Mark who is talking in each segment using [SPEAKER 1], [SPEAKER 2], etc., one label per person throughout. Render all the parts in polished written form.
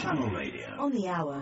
[SPEAKER 1] Channel Radio.
[SPEAKER 2] On the hour.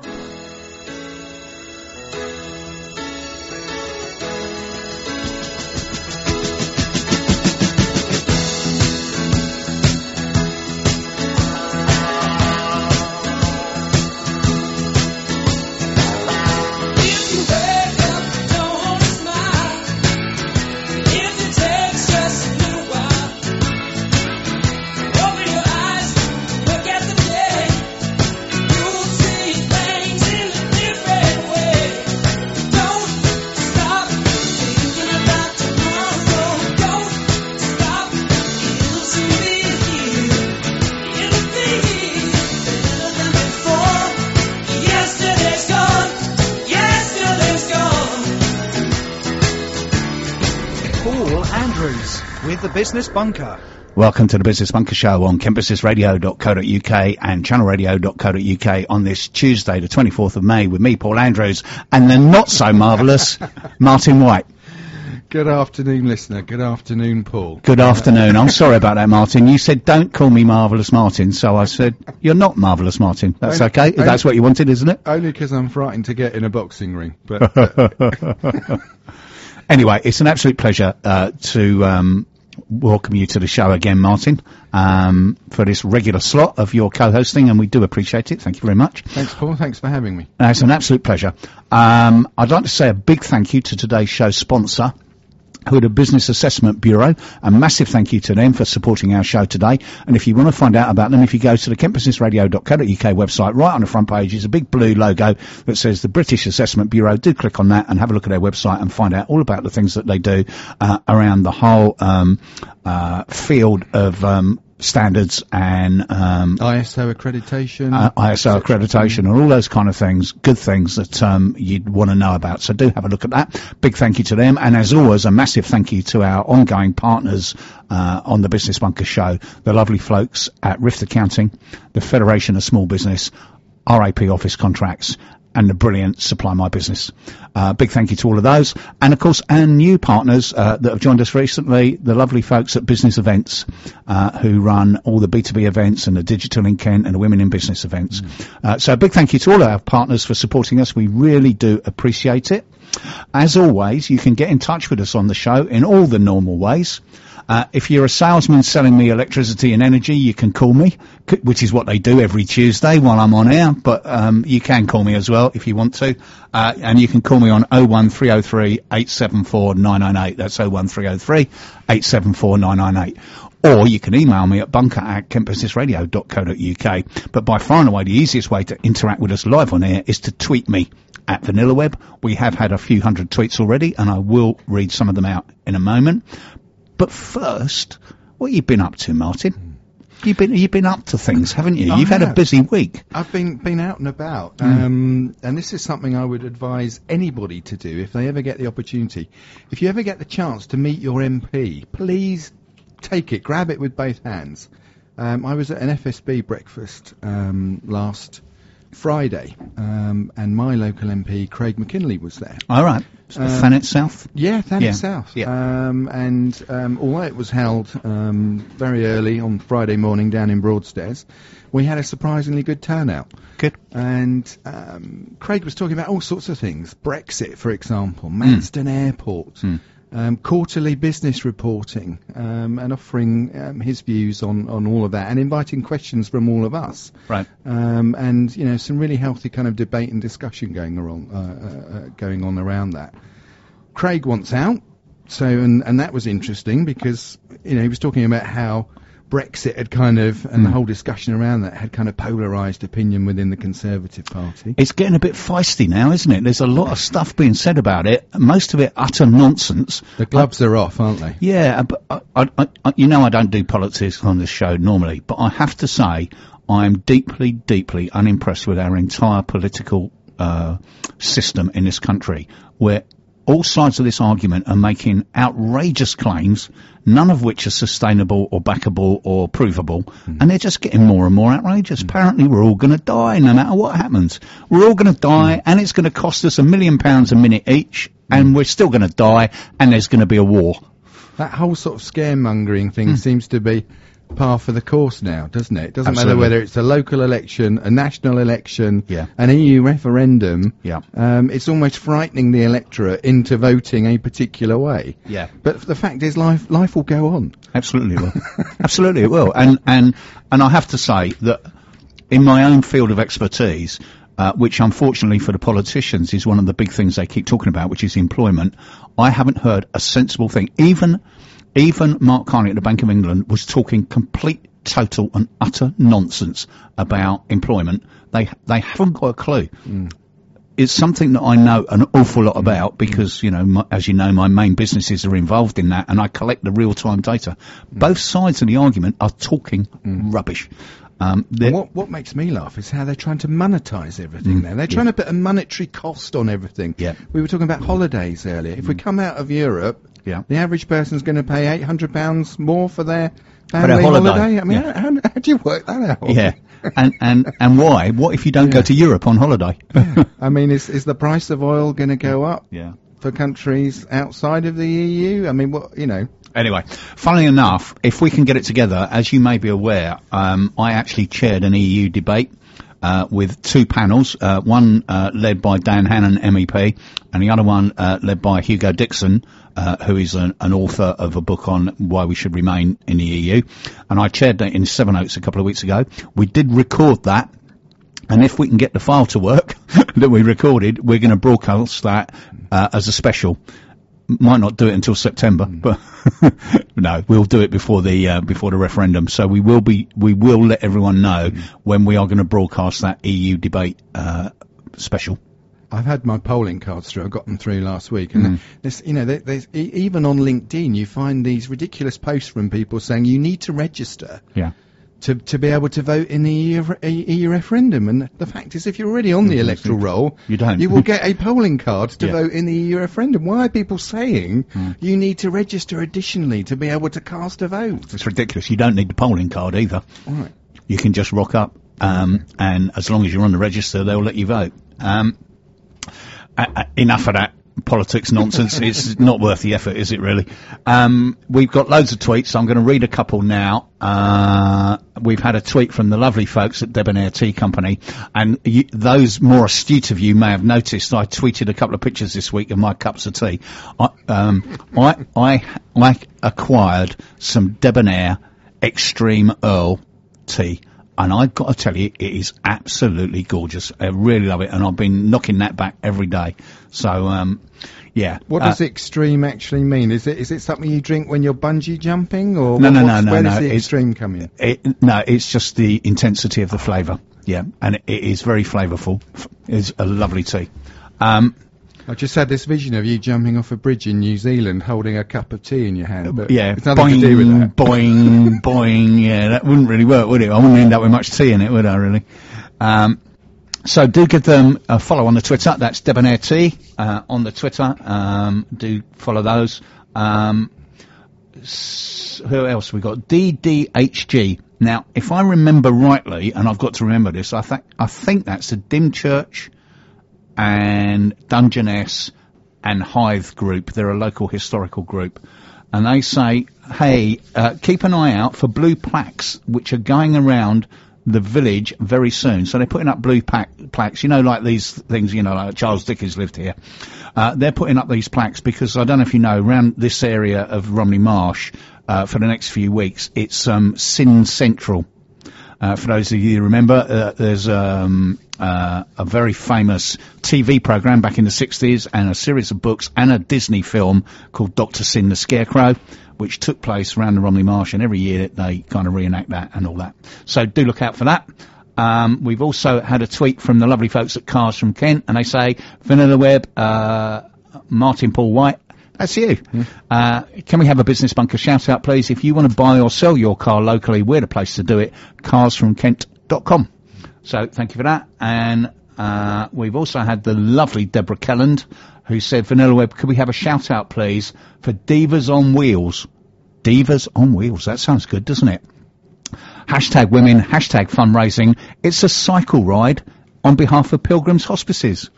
[SPEAKER 3] With the Business Bunker.
[SPEAKER 4] Welcome to the Business Bunker Show on kentbusinessradio.co.uk and channelradio.co.uk on this Tuesday, the 24th of May, with me, Paul Andrews, and the not-so-marvellous Martin White.
[SPEAKER 3] Good afternoon, listener. Good afternoon, Paul.
[SPEAKER 4] Good afternoon. I'm sorry about that, Martin. You said, don't call me Marvellous Martin, so I said, you're not Marvellous Martin. That's okay? That's what you wanted, isn't it?
[SPEAKER 3] Only because I'm frightened to get in a boxing ring. But
[SPEAKER 4] Anyway, it's an absolute pleasure to welcome you to the show again, Martin, for this regular slot of your co-hosting, and we do appreciate it. Thank you very much.
[SPEAKER 3] Thanks, Paul. Thanks for having me.
[SPEAKER 4] It's an absolute pleasure. I'd like to say a big thank you to today's show sponsor, who are the Business Assessment Bureau. A massive thank you to them for supporting our show today. And if you want to find out about them, if you go to the kentbusinessradio.co.uk website, right on the front page is a big blue logo that says the British Assessment Bureau. Do click on that and have a look at their website and find out all about the things that they do around the whole field of standards and
[SPEAKER 3] ISO accreditation,
[SPEAKER 4] ISO accreditation, and all those kind of things, good things that you'd want to know about. So do have a look at that. Big thank you to them, and as always, a massive thank you to our ongoing partners on the Business Bunker Show, the lovely folks at Rift Accounting, the Federation of Small Business, RAP Office Contracts, and the brilliant Supply My Business. Big thank you to all of those. And of course, our new partners that have joined us recently, the lovely folks at Business Events, who run all the B2B events and the Digital in Kent and the Women in Business events. So a big thank you to all our partners for supporting us. We really do appreciate it. As always, you can get in touch with us on the show in all the normal ways. If you're a salesman selling me electricity and energy, you can call me, which is what they do every Tuesday while I'm on air, but you can call me as well if you want to. And you can call me on 01303 874 998. That's 01303 874 998. Or you can email me at bunker@kentbusinessradio.co.uk. But by far and away, the easiest way to interact with us live on air is to tweet me at VanillaWeb. We have had a few hundred tweets already, and I will read some of them out in a moment. But first, what have you been up to, Martin? You've been up to things, haven't you? You've had a busy week.
[SPEAKER 3] I've been out and about, and this is something I would advise anybody to do if they ever get the opportunity. If you ever get the chance to meet your MP, please take it, grab it with both hands. I was at an FSB breakfast last Friday, and my local MP, Craig McKinley, was there.
[SPEAKER 4] All right. Thanet South?
[SPEAKER 3] Yeah, Thanet South.
[SPEAKER 4] Yeah.
[SPEAKER 3] And although it was held very early on Friday morning down in Broadstairs, we had a surprisingly good turnout.
[SPEAKER 4] Good.
[SPEAKER 3] And Craig was talking about all sorts of things. Brexit, for example, Manston Airport, quarterly business reporting, and offering his views on all of that, and inviting questions from all of us.
[SPEAKER 4] Right.
[SPEAKER 3] And some really healthy kind of debate and discussion going on around that. Craig wants out, so and that was interesting because he was talking about how Brexit had kind of, and the whole discussion around that had kind of polarised opinion within the Conservative Party.
[SPEAKER 4] It's getting a bit feisty now, isn't it? There's a lot of stuff being said about it, most of it utter nonsense.
[SPEAKER 3] The gloves are off, aren't they?
[SPEAKER 4] Yeah, but I don't do politics on this show normally, but I have to say I'm deeply, deeply unimpressed with our entire political system in this country, where all sides of this argument are making outrageous claims, none of which are sustainable or backable or provable, and they're just getting more and more outrageous. Apparently we're all going to die no matter what happens. We're all going to die, and it's going to cost us £1 million a minute each, and we're still going to die, and there's going to be a war.
[SPEAKER 3] That whole sort of scaremongering thing seems to be par for the course now, doesn't it? It doesn't matter
[SPEAKER 4] Absolutely.
[SPEAKER 3] whether it's a local election, a national election,
[SPEAKER 4] Yeah.
[SPEAKER 3] an EU referendum.
[SPEAKER 4] Yeah.
[SPEAKER 3] It's almost frightening the electorate into voting a particular way.
[SPEAKER 4] Yeah.
[SPEAKER 3] But the fact is, life will go on.
[SPEAKER 4] Absolutely it will. Absolutely it will. And I have to say that in my own field of expertise, which unfortunately for the politicians is one of the big things they keep talking about, which is employment, I haven't heard a sensible thing. Even Mark Carney at the Bank of England was talking complete, total and utter nonsense about employment. They haven't got a clue. It's something that I know an awful lot about because, as you know, my main businesses are involved in that and I collect the real-time data. Both sides of the argument are talking rubbish.
[SPEAKER 3] And what makes me laugh is how they're trying to monetize everything now. They're trying to put a monetary cost on everything.
[SPEAKER 4] Yeah.
[SPEAKER 3] We were talking about holidays earlier. If we come out of Europe, the average person's going to pay £800 more for their family holiday. I mean, how do you work that out?
[SPEAKER 4] Yeah. And why? What if you don't go to Europe on holiday?
[SPEAKER 3] I mean, is the price of oil going to go up
[SPEAKER 4] Yeah.
[SPEAKER 3] for countries outside of the EU? I mean,
[SPEAKER 4] Anyway, funnily enough, if we can get it together, as you may be aware, I actually chaired an EU debate with two panels, one led by Dan Hannan, MEP, and the other one led by Hugo Dixon, who is an author of a book on why we should remain in the EU. And I chaired that in Sevenoaks a couple of weeks ago. We did record that. And if we can get the file to work that we recorded, we're going to broadcast that as a special. Might not do it until September, but no, we'll do it before the referendum. So we will let everyone know when we are going to broadcast that EU debate special.
[SPEAKER 3] I've had my polling cards through. I got them through last week, and there's even on LinkedIn you find these ridiculous posts from people saying you need to register.
[SPEAKER 4] Yeah.
[SPEAKER 3] To be able to vote in the EU referendum. And the fact is, if you're already on the electoral roll,
[SPEAKER 4] you don't.
[SPEAKER 3] You will get a polling card to vote in the EU referendum. Why are people saying you need to register additionally to be able to cast a vote?
[SPEAKER 4] It's ridiculous. You don't need the polling card either.
[SPEAKER 3] Right.
[SPEAKER 4] You can just rock up, and as long as you're on the register, they'll let you vote. Enough of that politics nonsense. It's not worth the effort, is it really? We've got loads of tweets, so I'm going to read a couple now. We've had a tweet from the lovely folks at Debonair Tea Company, and those more astute of you may have noticed I tweeted a couple of pictures this week of my cups of tea. I acquired some Debonair Extreme Earl tea. And I've got to tell you, it is absolutely gorgeous. I really love it, and I've been knocking that back every day. So, yeah.
[SPEAKER 3] What does extreme actually mean? Is it something you drink when you're bungee jumping, or
[SPEAKER 4] no?
[SPEAKER 3] Where does the extreme come in?
[SPEAKER 4] No, it's just the intensity of the flavour. Yeah, and it is very flavourful. It's a lovely tea.
[SPEAKER 3] I just had this vision of you jumping off a bridge in New Zealand holding a cup of tea in your hand. But
[SPEAKER 4] yeah,
[SPEAKER 3] it's nothing
[SPEAKER 4] boing,
[SPEAKER 3] to do with that.
[SPEAKER 4] Boing, boing. Yeah, that wouldn't really work, would it? I wouldn't end up with much tea in it, would I, really? So do give them a follow on the Twitter. That's Debonair Tea on the Twitter. Do follow those. Who else we got? DDHG. Now, if I remember rightly, and I've got to remember this, I think that's the Dymchurch and Dungeness and Hythe group. They're a local historical group. And they say, hey, keep an eye out for blue plaques which are going around the village very soon. So they're putting up blue plaques, like these things, like Charles Dickens lived here. They're putting up these plaques because I don't know if you know, around this area of Romney Marsh, for the next few weeks, it's Sin Central. For those of you who remember, there's a very famous TV program back in the 60s and a series of books and a Disney film called Dr. Sin the Scarecrow, which took place around the Romney Marsh, and every year they kind of reenact that and all that. So do look out for that. We've also had a tweet from the lovely folks at Cars from Kent, and they say, Vanilla Web, Martin Paul White, that's you. Can we have a Business Bunker shout out, please? If you want to buy or sell your car locally, we're the place to do it. carsfromkent.com. So thank you for that. And we've also had the lovely Deborah Kelland, who said, Vanilla Web, could we have a shout out, please, for Divas on Wheels? Divas on Wheels. That sounds good, doesn't it? Hashtag women, hashtag fundraising. It's a cycle ride on behalf of Pilgrim's Hospices.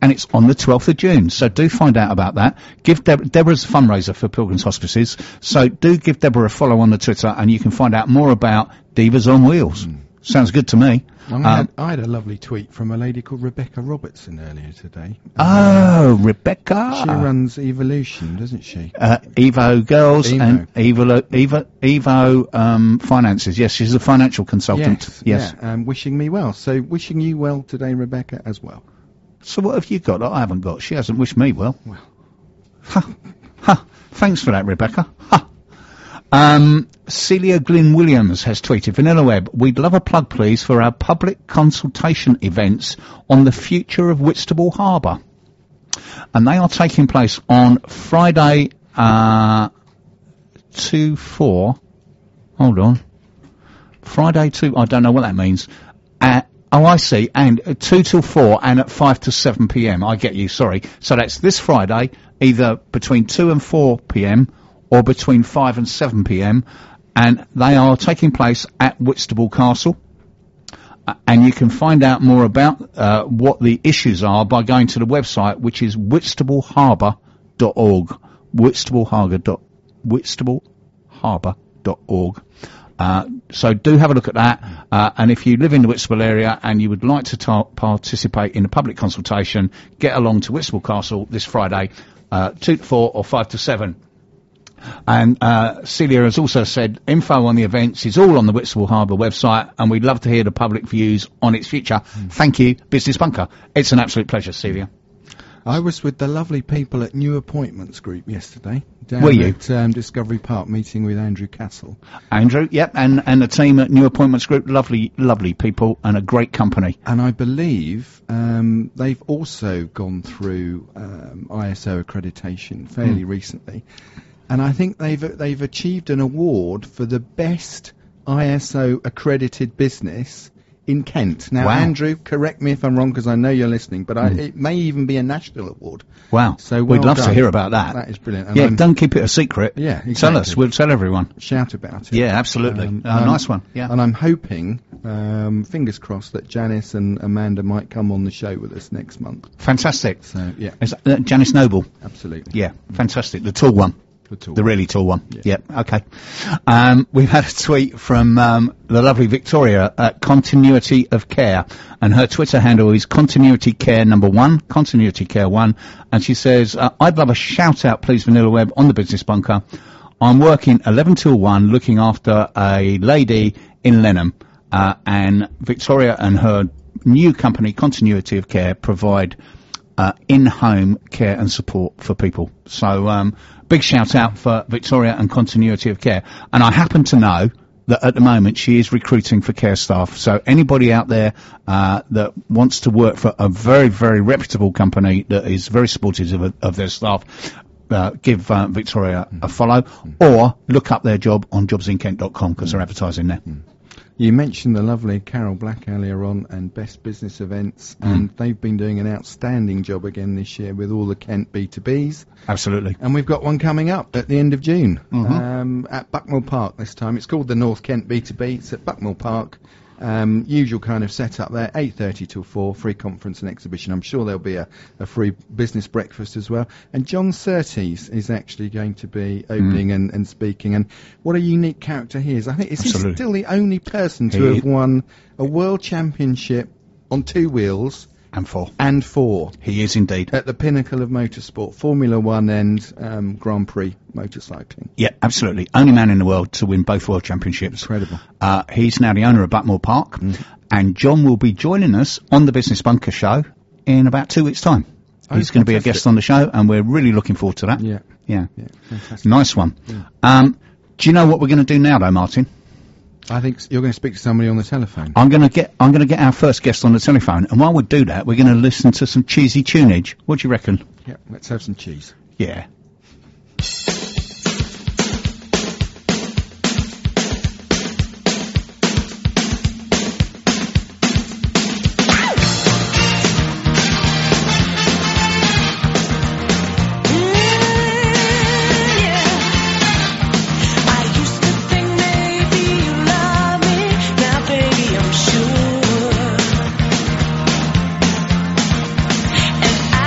[SPEAKER 4] and it's on the 12th of June. So do find out about that. Give Deborah's a fundraiser for Pilgrims Hospices. So do give Deborah a follow on the Twitter, and you can find out more about Divas on Wheels. Sounds good to me.
[SPEAKER 3] I had a lovely tweet from a lady called Rebecca Robertson earlier today.
[SPEAKER 4] Oh, Rebecca.
[SPEAKER 3] She runs Evolution, doesn't she?
[SPEAKER 4] Evo Girls
[SPEAKER 3] Evo.
[SPEAKER 4] and Evo Finances. Yes, she's a financial consultant. Yes.
[SPEAKER 3] Yeah, wishing me well. So wishing you well today, Rebecca, as well.
[SPEAKER 4] So what have you got that I haven't got? She hasn't wished me well.
[SPEAKER 3] Well.
[SPEAKER 4] Ha. Thanks for that, Rebecca. Ha. Celia Glynn Williams has tweeted, Vanilla Web, we'd love a plug please for our public consultation events on the future of Whitstable Harbour. And they are taking place on Friday, 2-4. Hold on. Friday 2, I don't know what that means. I see, and 2 till 4 and at 5 to 7 p.m. I get you, sorry. So that's this Friday, either between 2 and 4 p.m. or between 5 and 7 p.m. and they are taking place at Whitstable Castle. And you can find out more about what the issues are by going to the website, which is whitstableharbour.org. whitstableharbour.org. So do have a look at that. And if you live in the Whitstable area and you would like to participate in a public consultation, get along to Whitstable Castle this Friday, 2 to 4 or 5 to 7. And Celia has also said info on the events is all on the Whitstable Harbour website, and we'd love to hear the public views on its future. Thank you, Business Bunker. It's an absolute pleasure, Celia.
[SPEAKER 3] I was with the lovely people at New Appointments Group yesterday.
[SPEAKER 4] Were you?
[SPEAKER 3] At Discovery Park, meeting with Andrew Castle.
[SPEAKER 4] Andrew, yep, and the team at New Appointments Group, lovely people and a great company.
[SPEAKER 3] And I believe they've also gone through ISO accreditation fairly recently. And I think they've achieved an award for the best ISO accredited business in Kent. Now,
[SPEAKER 4] wow.
[SPEAKER 3] Andrew, correct me if I'm wrong, because I know you're listening, but it may even be a national award.
[SPEAKER 4] Wow.
[SPEAKER 3] So
[SPEAKER 4] we'd love
[SPEAKER 3] done.
[SPEAKER 4] to hear about that.
[SPEAKER 3] That is brilliant. And
[SPEAKER 4] yeah, don't keep it a secret.
[SPEAKER 3] Yeah, exactly.
[SPEAKER 4] Tell us. We'll tell everyone.
[SPEAKER 3] Shout about it.
[SPEAKER 4] Yeah, absolutely. Nice one. Yeah.
[SPEAKER 3] And I'm hoping, fingers crossed, that Janice and Amanda might come on the show with us next month.
[SPEAKER 4] Fantastic.
[SPEAKER 3] So, yeah.
[SPEAKER 4] Is that, Janice Noble?
[SPEAKER 3] Absolutely.
[SPEAKER 4] Yeah, fantastic. The tall one. The really tall one.
[SPEAKER 3] Yeah.
[SPEAKER 4] Yep. Okay. We've had a tweet from the lovely Victoria at Continuity of Care, and her Twitter handle is Continuity Care #1, Continuity Care 1, and she says, "I'd love a shout out, please, Vanilla Web, on the Business Bunker. I'm working 11 till 1, looking after a lady in Lenham, and Victoria and her new company, Continuity of Care, provide in-home care and support for people. So big shout out for Victoria and Continuity of Care. And I happen to know that at the moment she is recruiting for care staff. So anybody out there that wants to work for a very, very reputable company that is very supportive of their staff, give Victoria a follow, or look up their job on jobsinkent.com because they're advertising there.
[SPEAKER 3] You mentioned the lovely Carol Black earlier on and Best Business Events, and they've been doing an outstanding job again this year with all the Kent B2Bs.
[SPEAKER 4] Absolutely.
[SPEAKER 3] And we've got one coming up at the end of June at Buckmill Park this time. It's called the North Kent B2B. It's at Buckmill Park. Usual kind of setup there, 8:30 till 4, free conference and exhibition. I'm sure there'll be a free business breakfast as well. And John Surtees is actually going to be opening and speaking. And what a unique character he is. I think he's still the only person to have won a world championship on 2 wheels.
[SPEAKER 4] And 4.
[SPEAKER 3] He
[SPEAKER 4] is indeed.
[SPEAKER 3] At the pinnacle of motorsport, Formula 1 and Grand Prix motorcycling.
[SPEAKER 4] Yeah, absolutely. Only man in the world to win both world championships.
[SPEAKER 3] Incredible.
[SPEAKER 4] He's now the owner of Buckmill Park, and John will be joining us on the Business Bunker show in about 2 weeks' time. He's going to be a guest on the show, and we're really looking forward to that.
[SPEAKER 3] Yeah, fantastic.
[SPEAKER 4] Nice one.
[SPEAKER 3] Yeah.
[SPEAKER 4] Do you know what we're going to do now, though, Martin?
[SPEAKER 3] I think you're going to speak to somebody on the telephone.
[SPEAKER 4] I'm going to get our first guest on the telephone, and while we do that, we're going to listen to some cheesy tunage. What do you reckon?
[SPEAKER 3] Yeah, let's have some cheese.
[SPEAKER 4] Yeah.
[SPEAKER 1] And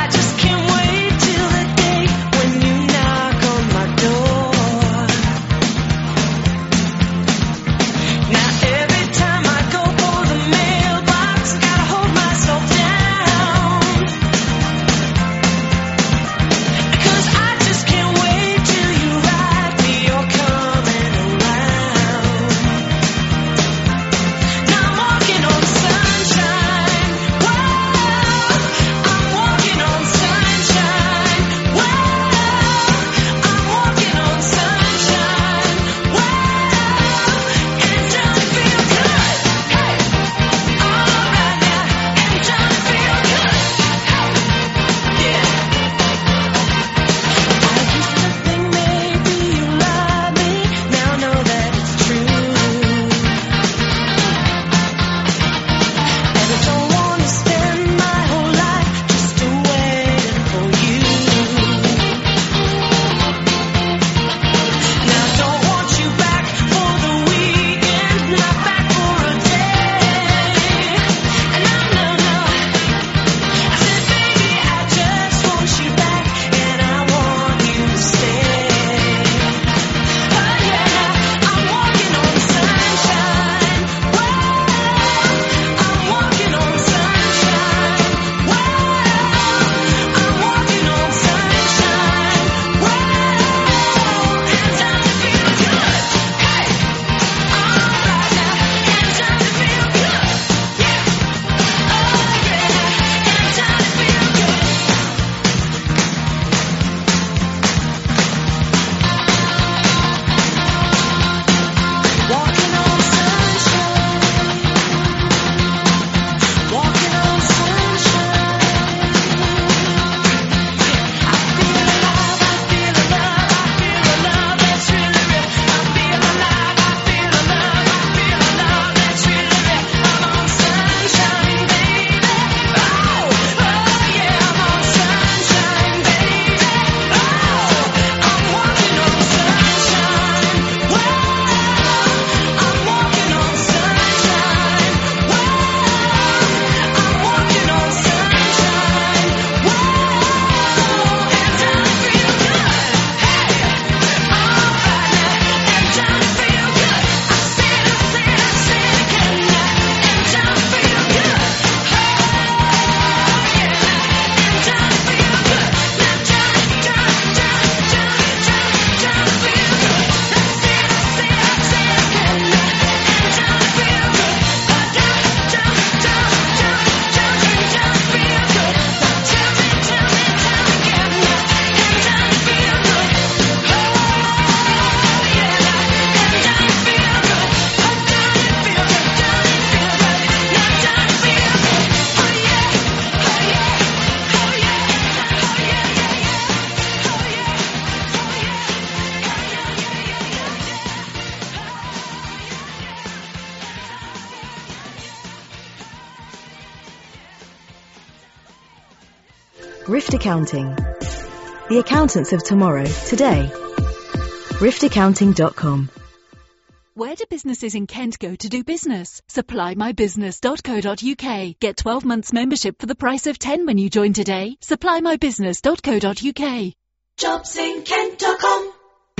[SPEAKER 1] Rift Accounting. The accountants of tomorrow, today. riftaccounting.com.
[SPEAKER 2] Where do businesses in Kent go to do business? SupplyMyBusiness.co.uk. Get 12 months membership for the price of 10 when you join today. SupplyMyBusiness.co.uk.
[SPEAKER 5] JobsInKent.com.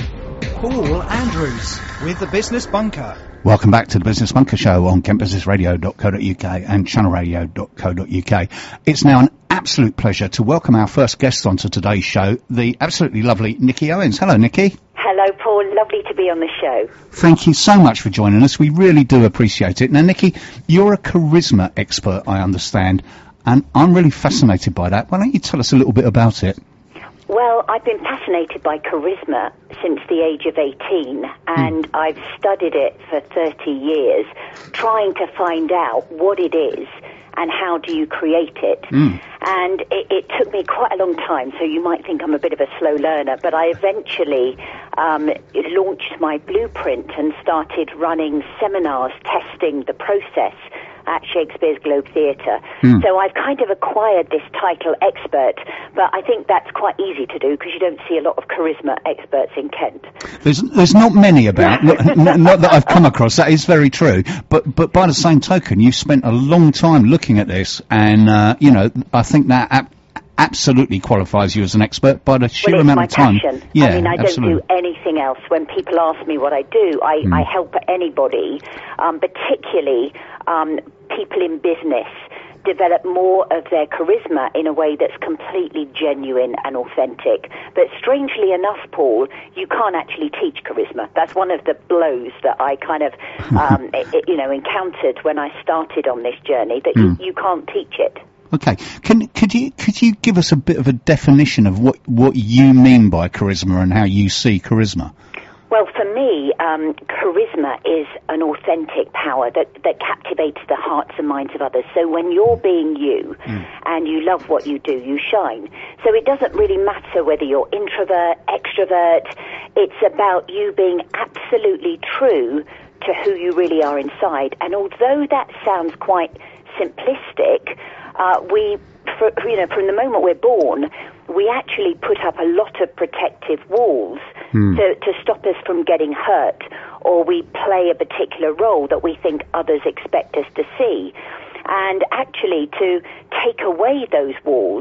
[SPEAKER 6] Paul Andrews with the Business Bunker.
[SPEAKER 4] Welcome back to the Business Bunker Show on kentbusinessradio.co.uk and channelradio.co.uk. It's now an absolute pleasure to welcome our first guest onto today's show, the absolutely lovely Nikki Owens. Hello, Nikki.
[SPEAKER 7] Hello, Paul. Lovely to be on the show.
[SPEAKER 4] Thank you so much for joining us. We really do appreciate it. Now, Nikki, you're a charisma expert, I understand, and I'm really fascinated by that. Why don't you tell us a little bit about it?
[SPEAKER 7] Well, I've been fascinated by charisma since the age of 18, and I've studied it for 30 years, trying to find out what it is and how do you create it. And it took me quite a long time, so you might think I'm a bit of a slow learner, but I eventually launched my blueprint and started running seminars testing the process at Shakespeare's Globe Theatre. So I've kind of acquired this title expert, but I think that's quite easy to do because you don't see a lot of charisma experts in Kent.
[SPEAKER 4] There's not many about, not that I've come across, that is very true, but by the same token, you've spent a long time looking at this, and, I think that absolutely qualifies you as an expert by the sheer amount of time.
[SPEAKER 7] Passion.
[SPEAKER 4] Yeah,
[SPEAKER 7] I mean, I
[SPEAKER 4] absolutely.
[SPEAKER 7] don't do anything else. When people ask me what I do, I help anybody, particularly people in business, develop more of their charisma in a way that's completely genuine and authentic. But strangely enough, Paul, you can't actually teach charisma. That's one of the blows that I kind of, encountered when I started on this journey, that you can't teach it.
[SPEAKER 4] Okay, could you give us a bit of a definition of what you mean by charisma and how you see charisma?
[SPEAKER 7] Well, for me, charisma is an authentic power that captivates the hearts and minds of others. So when you're being you and you love what you do, you shine. So it doesn't really matter whether you're introvert, extrovert. It's about you being absolutely true to who you really are inside. And although that sounds quite simplistic, from the moment we're born, we actually put up a lot of protective walls to stop us from getting hurt, or we play a particular role that we think others expect us to see. And actually, to take away those walls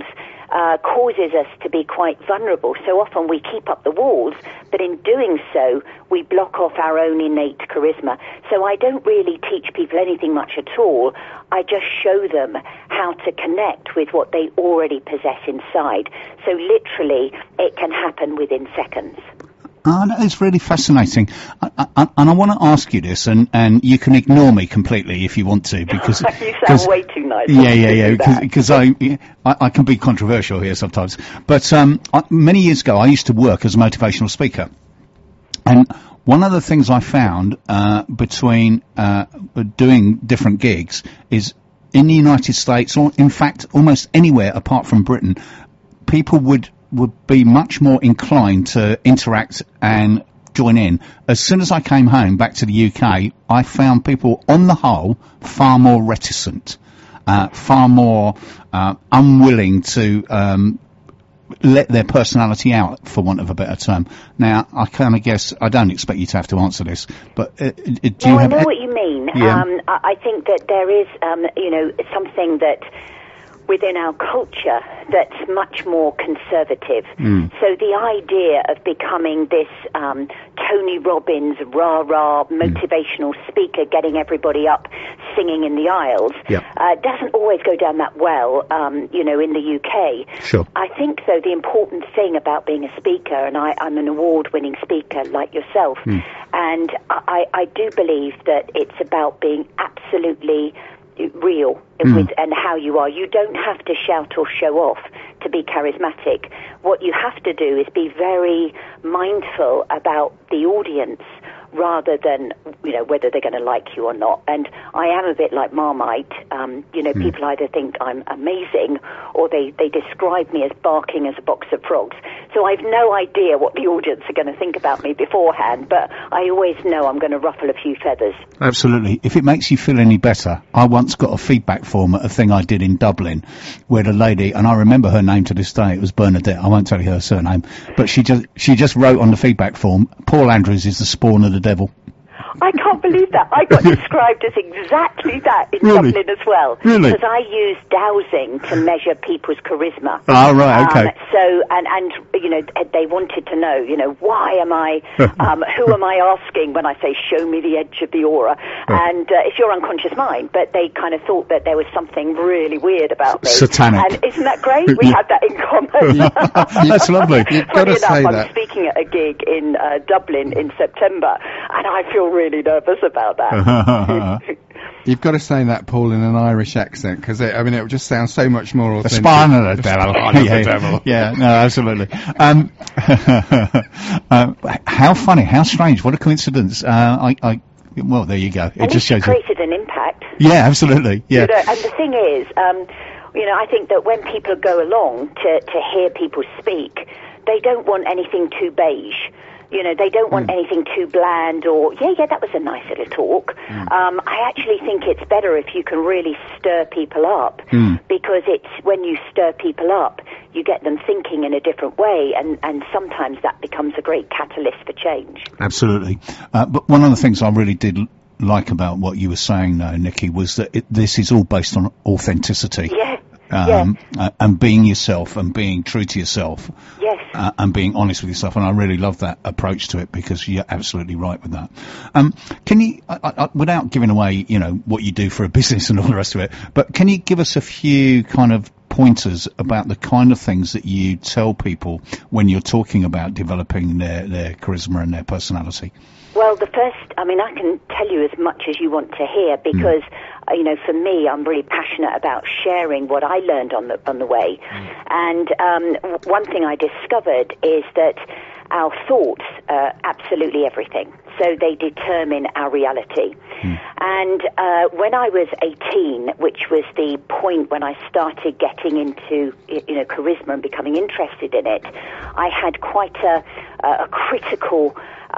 [SPEAKER 7] causes us to be quite vulnerable. So often we keep up the walls, but in doing so, we block off our own innate charisma. So I don't really teach people anything much at all. I just show them how to connect with what they already possess inside. So literally, it can happen within seconds.
[SPEAKER 4] That is really fascinating, and I want to ask you this, and you can ignore me completely if you want to, because
[SPEAKER 7] you sound way too nice.
[SPEAKER 4] Yeah, because I can be controversial here sometimes. But many years ago, I used to work as a motivational speaker, and one of the things I found between doing different gigs is in the United States, or in fact almost anywhere apart from Britain, people would be much more inclined to interact and join in. As soon as I came home back to the UK, I found people, on the whole, far more reticent, far more unwilling to let their personality out, for want of a better term. Now, I kind of guess, I don't expect you to have to answer this, but do you have...
[SPEAKER 7] I know what you mean.
[SPEAKER 4] Yeah.
[SPEAKER 7] I think that there is, something that within our culture that's much more conservative. So the idea of becoming this Tony Robbins rah-rah motivational speaker, getting everybody up singing in the aisles, doesn't always go down that well, in the UK.
[SPEAKER 4] Sure.
[SPEAKER 7] I think, though, the important thing about being a speaker, and I'm an award-winning speaker like yourself, and I do believe that it's about being absolutely real with and how you are. You don't have to shout or show off to be charismatic. What you have to do is be very mindful about the audience rather than, whether they're going to like you or not. And I am a bit like Marmite. People either think I'm amazing or they describe me as barking as a box of frogs. So I've no idea what the audience are going to think about me beforehand, but I always know I'm going to ruffle a few feathers.
[SPEAKER 4] Absolutely. If it makes you feel any better, I once got a feedback form at a thing I did in Dublin where the lady, and I remember her name to this day, it was Bernadette, I won't tell you her surname, but she just wrote on the feedback form, Paul Andrews is the spawn of the devil.
[SPEAKER 7] I can't believe that. I got described as exactly that in
[SPEAKER 4] Really?
[SPEAKER 7] Dublin as well.
[SPEAKER 4] Really?
[SPEAKER 7] Because I use dowsing to measure people's charisma.
[SPEAKER 4] Ah, right, okay.
[SPEAKER 7] So, and they wanted to know, why am I, who am I asking when I say, show me the edge of the aura? And it's your unconscious mind, but they kind of thought that there was something really weird about me.
[SPEAKER 4] Satanic.
[SPEAKER 7] And isn't that great? We had that in common.
[SPEAKER 4] That's lovely.
[SPEAKER 3] You've got to
[SPEAKER 7] Funny enough,
[SPEAKER 3] say
[SPEAKER 7] I'm
[SPEAKER 3] that.
[SPEAKER 7] speaking at a gig in Dublin in September, and I feel really nervous about that.
[SPEAKER 3] You've got to say that, Paul, in an Irish accent, because it would just sound so much more
[SPEAKER 4] The
[SPEAKER 3] authentic.
[SPEAKER 4] spawn of the devil.
[SPEAKER 3] Spawn of the devil.
[SPEAKER 4] Yeah, no, absolutely. How funny, how strange, what a coincidence. Well, there you go. It
[SPEAKER 7] And
[SPEAKER 4] just
[SPEAKER 7] it's
[SPEAKER 4] shows you.
[SPEAKER 7] created an impact.
[SPEAKER 4] Yeah, absolutely. Yeah.
[SPEAKER 7] And the thing is, I think that when people go along to hear people speak, they don't want anything too beige. They don't want anything too bland or, that was a nice little talk. I actually think it's better if you can really stir people up, because it's when you stir people up, you get them thinking in a different way, and sometimes that becomes a great catalyst for change.
[SPEAKER 4] Absolutely. But one of the things I really did like about what you were saying, Nikki, was that this is all based on authenticity.
[SPEAKER 7] Yeah.
[SPEAKER 4] And being yourself and being true to yourself.
[SPEAKER 7] Yes.
[SPEAKER 4] And being honest with yourself. And I really love that approach to it, because you're absolutely right with that. Can you, without giving away, what you do for a business and all the rest of it, but can you give us a few kind of pointers about the kind of things that you tell people when you're talking about developing their charisma and their personality?
[SPEAKER 7] Well, the first, I can tell you as much as you want to hear, because, for me, I'm really passionate about sharing what I learned on the way. And one thing I discovered is that our thoughts are absolutely everything. So they determine our reality. And when I was 18, which was the point when I started getting into, charisma and becoming interested in it, I had quite a critical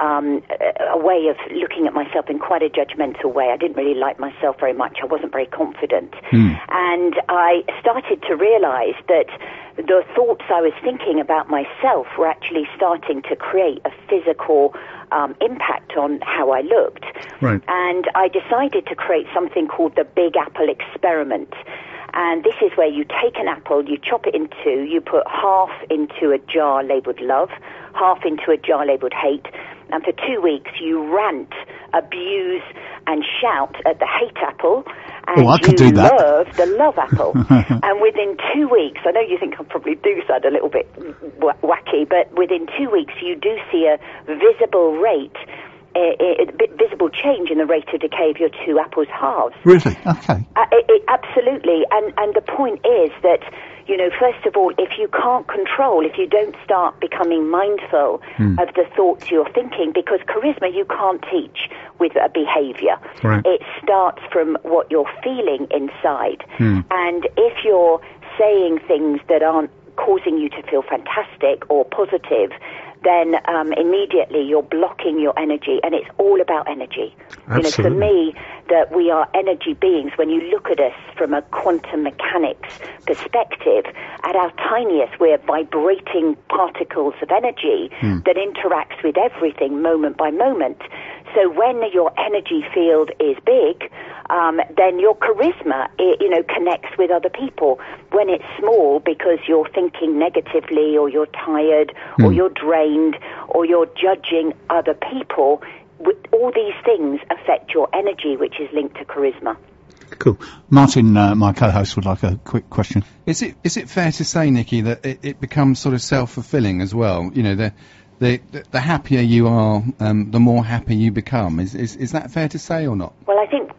[SPEAKER 7] a way of looking at myself in quite a judgmental way. I didn't really like myself very much. I wasn't very confident. And I started to realize that the thoughts I was thinking about myself were actually starting to create a physical impact on how I looked.
[SPEAKER 4] Right.
[SPEAKER 7] And I decided to create something called the Big Apple Experiment. And this is where you take an apple, you chop it in two, you put half into a jar labeled love, half into a jar labeled hate, and for 2 weeks you rant, abuse, and shout at the hate apple, and
[SPEAKER 4] I could do that.
[SPEAKER 7] love the love apple. And within 2 weeks, I know you think I probably do sound a little bit wacky, but within 2 weeks you do see a visible rate, a visible change in the rate of decay of your two apples halves.
[SPEAKER 4] Really? Okay.
[SPEAKER 7] Absolutely. And the point is that, first of all, if you can't control, if you don't start becoming mindful of the thoughts you're thinking, because charisma you can't teach with a behavior.
[SPEAKER 4] Right.
[SPEAKER 7] It starts from what you're feeling inside. And if you're saying things that aren't causing you to feel fantastic or positive, then immediately you're blocking your energy, and it's all about energy.
[SPEAKER 4] Absolutely.
[SPEAKER 7] For me, that we are energy beings. When you look at us from a quantum mechanics perspective, at our tiniest, we're vibrating particles of energy that interacts with everything moment by moment. So when your energy field is big, then your charisma, connects with other people. When it's small, because you're thinking negatively, or you're tired, or you're drained, or you're judging other people, all these things affect your energy, which is linked to charisma.
[SPEAKER 4] Cool. Martin, my co-host, would like a quick question.
[SPEAKER 3] Is it fair to say, Nikki, that it becomes sort of self-fulfilling as well? the happier you are, the more happy you become. Is that fair to say or not?
[SPEAKER 7] Well, I think,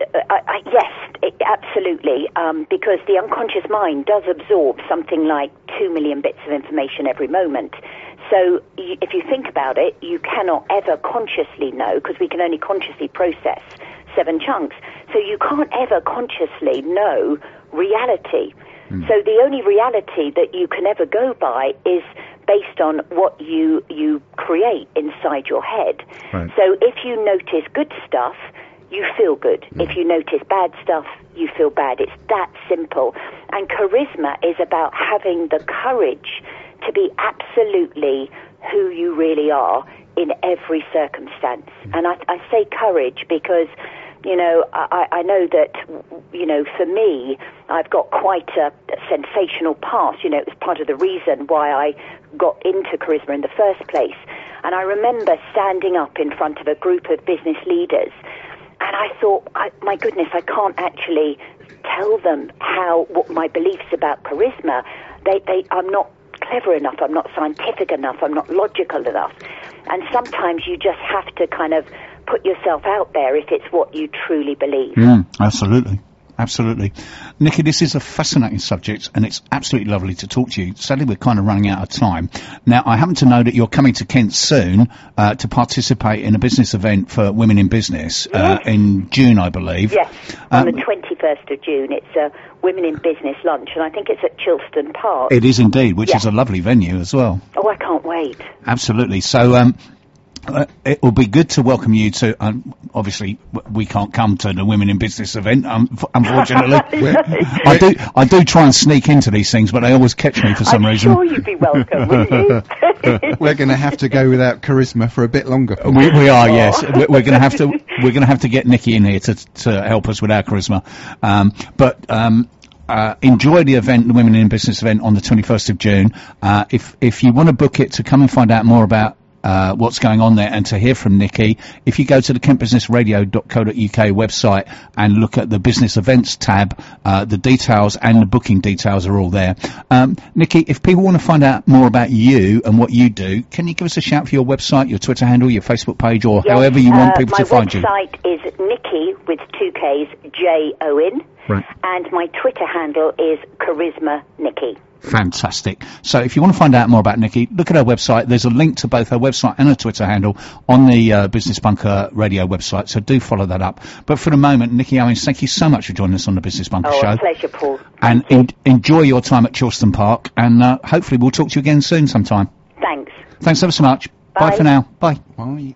[SPEAKER 7] yes, absolutely, because the unconscious mind does absorb something like 2 million bits of information every moment. So if you think about it, you cannot ever consciously know, because we can only consciously process 7 chunks. So you can't ever consciously know reality. So the only reality that you can ever go by is based on what you create inside your head.
[SPEAKER 4] Right.
[SPEAKER 7] So if you notice good stuff, you feel good. If you notice bad stuff, you feel bad. It's that simple. And charisma is about having the courage to be absolutely who you really are in every circumstance. And I say courage because, you know, I know that, you know, for me, I've got quite a sensational past. You know, it was part of the reason why I got into charisma in the first place. And I remember standing up in front of a group of business leaders, and I thought, my goodness, I can't actually tell them what my beliefs about charisma. I'm not clever enough, I'm not scientific enough, I'm not logical enough. And sometimes you just have to kind of put yourself out there if it's what you truly believe.
[SPEAKER 4] Absolutely. Absolutely. Nikki, this is a fascinating subject, and it's absolutely lovely to talk to you. Sadly, we're kind of running out of time. Now, I happen to know that you're coming to Kent soon to participate in a business event for women in business in June, I believe.
[SPEAKER 7] Yes, on the 21st of June. It's a Women in Business lunch, and I think it's at Chilston Park.
[SPEAKER 4] It is indeed, which is a lovely venue as well.
[SPEAKER 7] Oh, I can't wait.
[SPEAKER 4] Absolutely. So, it will be good to welcome you to, obviously, we can't come to the Women in Business event, unfortunately. I do try and sneak into these things, but they always catch me for some reason.
[SPEAKER 7] I'm sure you'd be welcome, wouldn't you?
[SPEAKER 3] We're going to have to go without charisma for a bit longer.
[SPEAKER 4] We are, yes. We're going to have to get Nikki in here to help us with our charisma. Enjoy the event, the Women in Business event on the 21st of June. If you want to book it to come and find out more about what's going on there and to hear from Nikki, if you go to the kentbusinessradio.co.uk website and look at the business events tab, the details and the booking details are all there. Nikki, if people want to find out more about you and what you do, can you give us a shout for your website, your Twitter handle, your Facebook page, or however you want people to find you?
[SPEAKER 7] My website is Nikki with 2 Ks, J Owen, and my Twitter handle is Charisma Nikki.
[SPEAKER 4] Fantastic. So if you want to find out more about Nikki, look at her website. There's a link to both her website and her Twitter handle on the Business Bunker Radio website, so do follow that up. But for the moment, Nikki Owens, thank you so much for joining us on the Business Bunker Show.
[SPEAKER 7] Oh, a pleasure, Paul.
[SPEAKER 4] And enjoy your time at Chilston Park, and hopefully we'll talk to you again soon sometime.
[SPEAKER 7] Thanks.
[SPEAKER 4] Thanks ever so much.
[SPEAKER 7] Bye.
[SPEAKER 4] Bye for now. Bye.
[SPEAKER 3] Bye.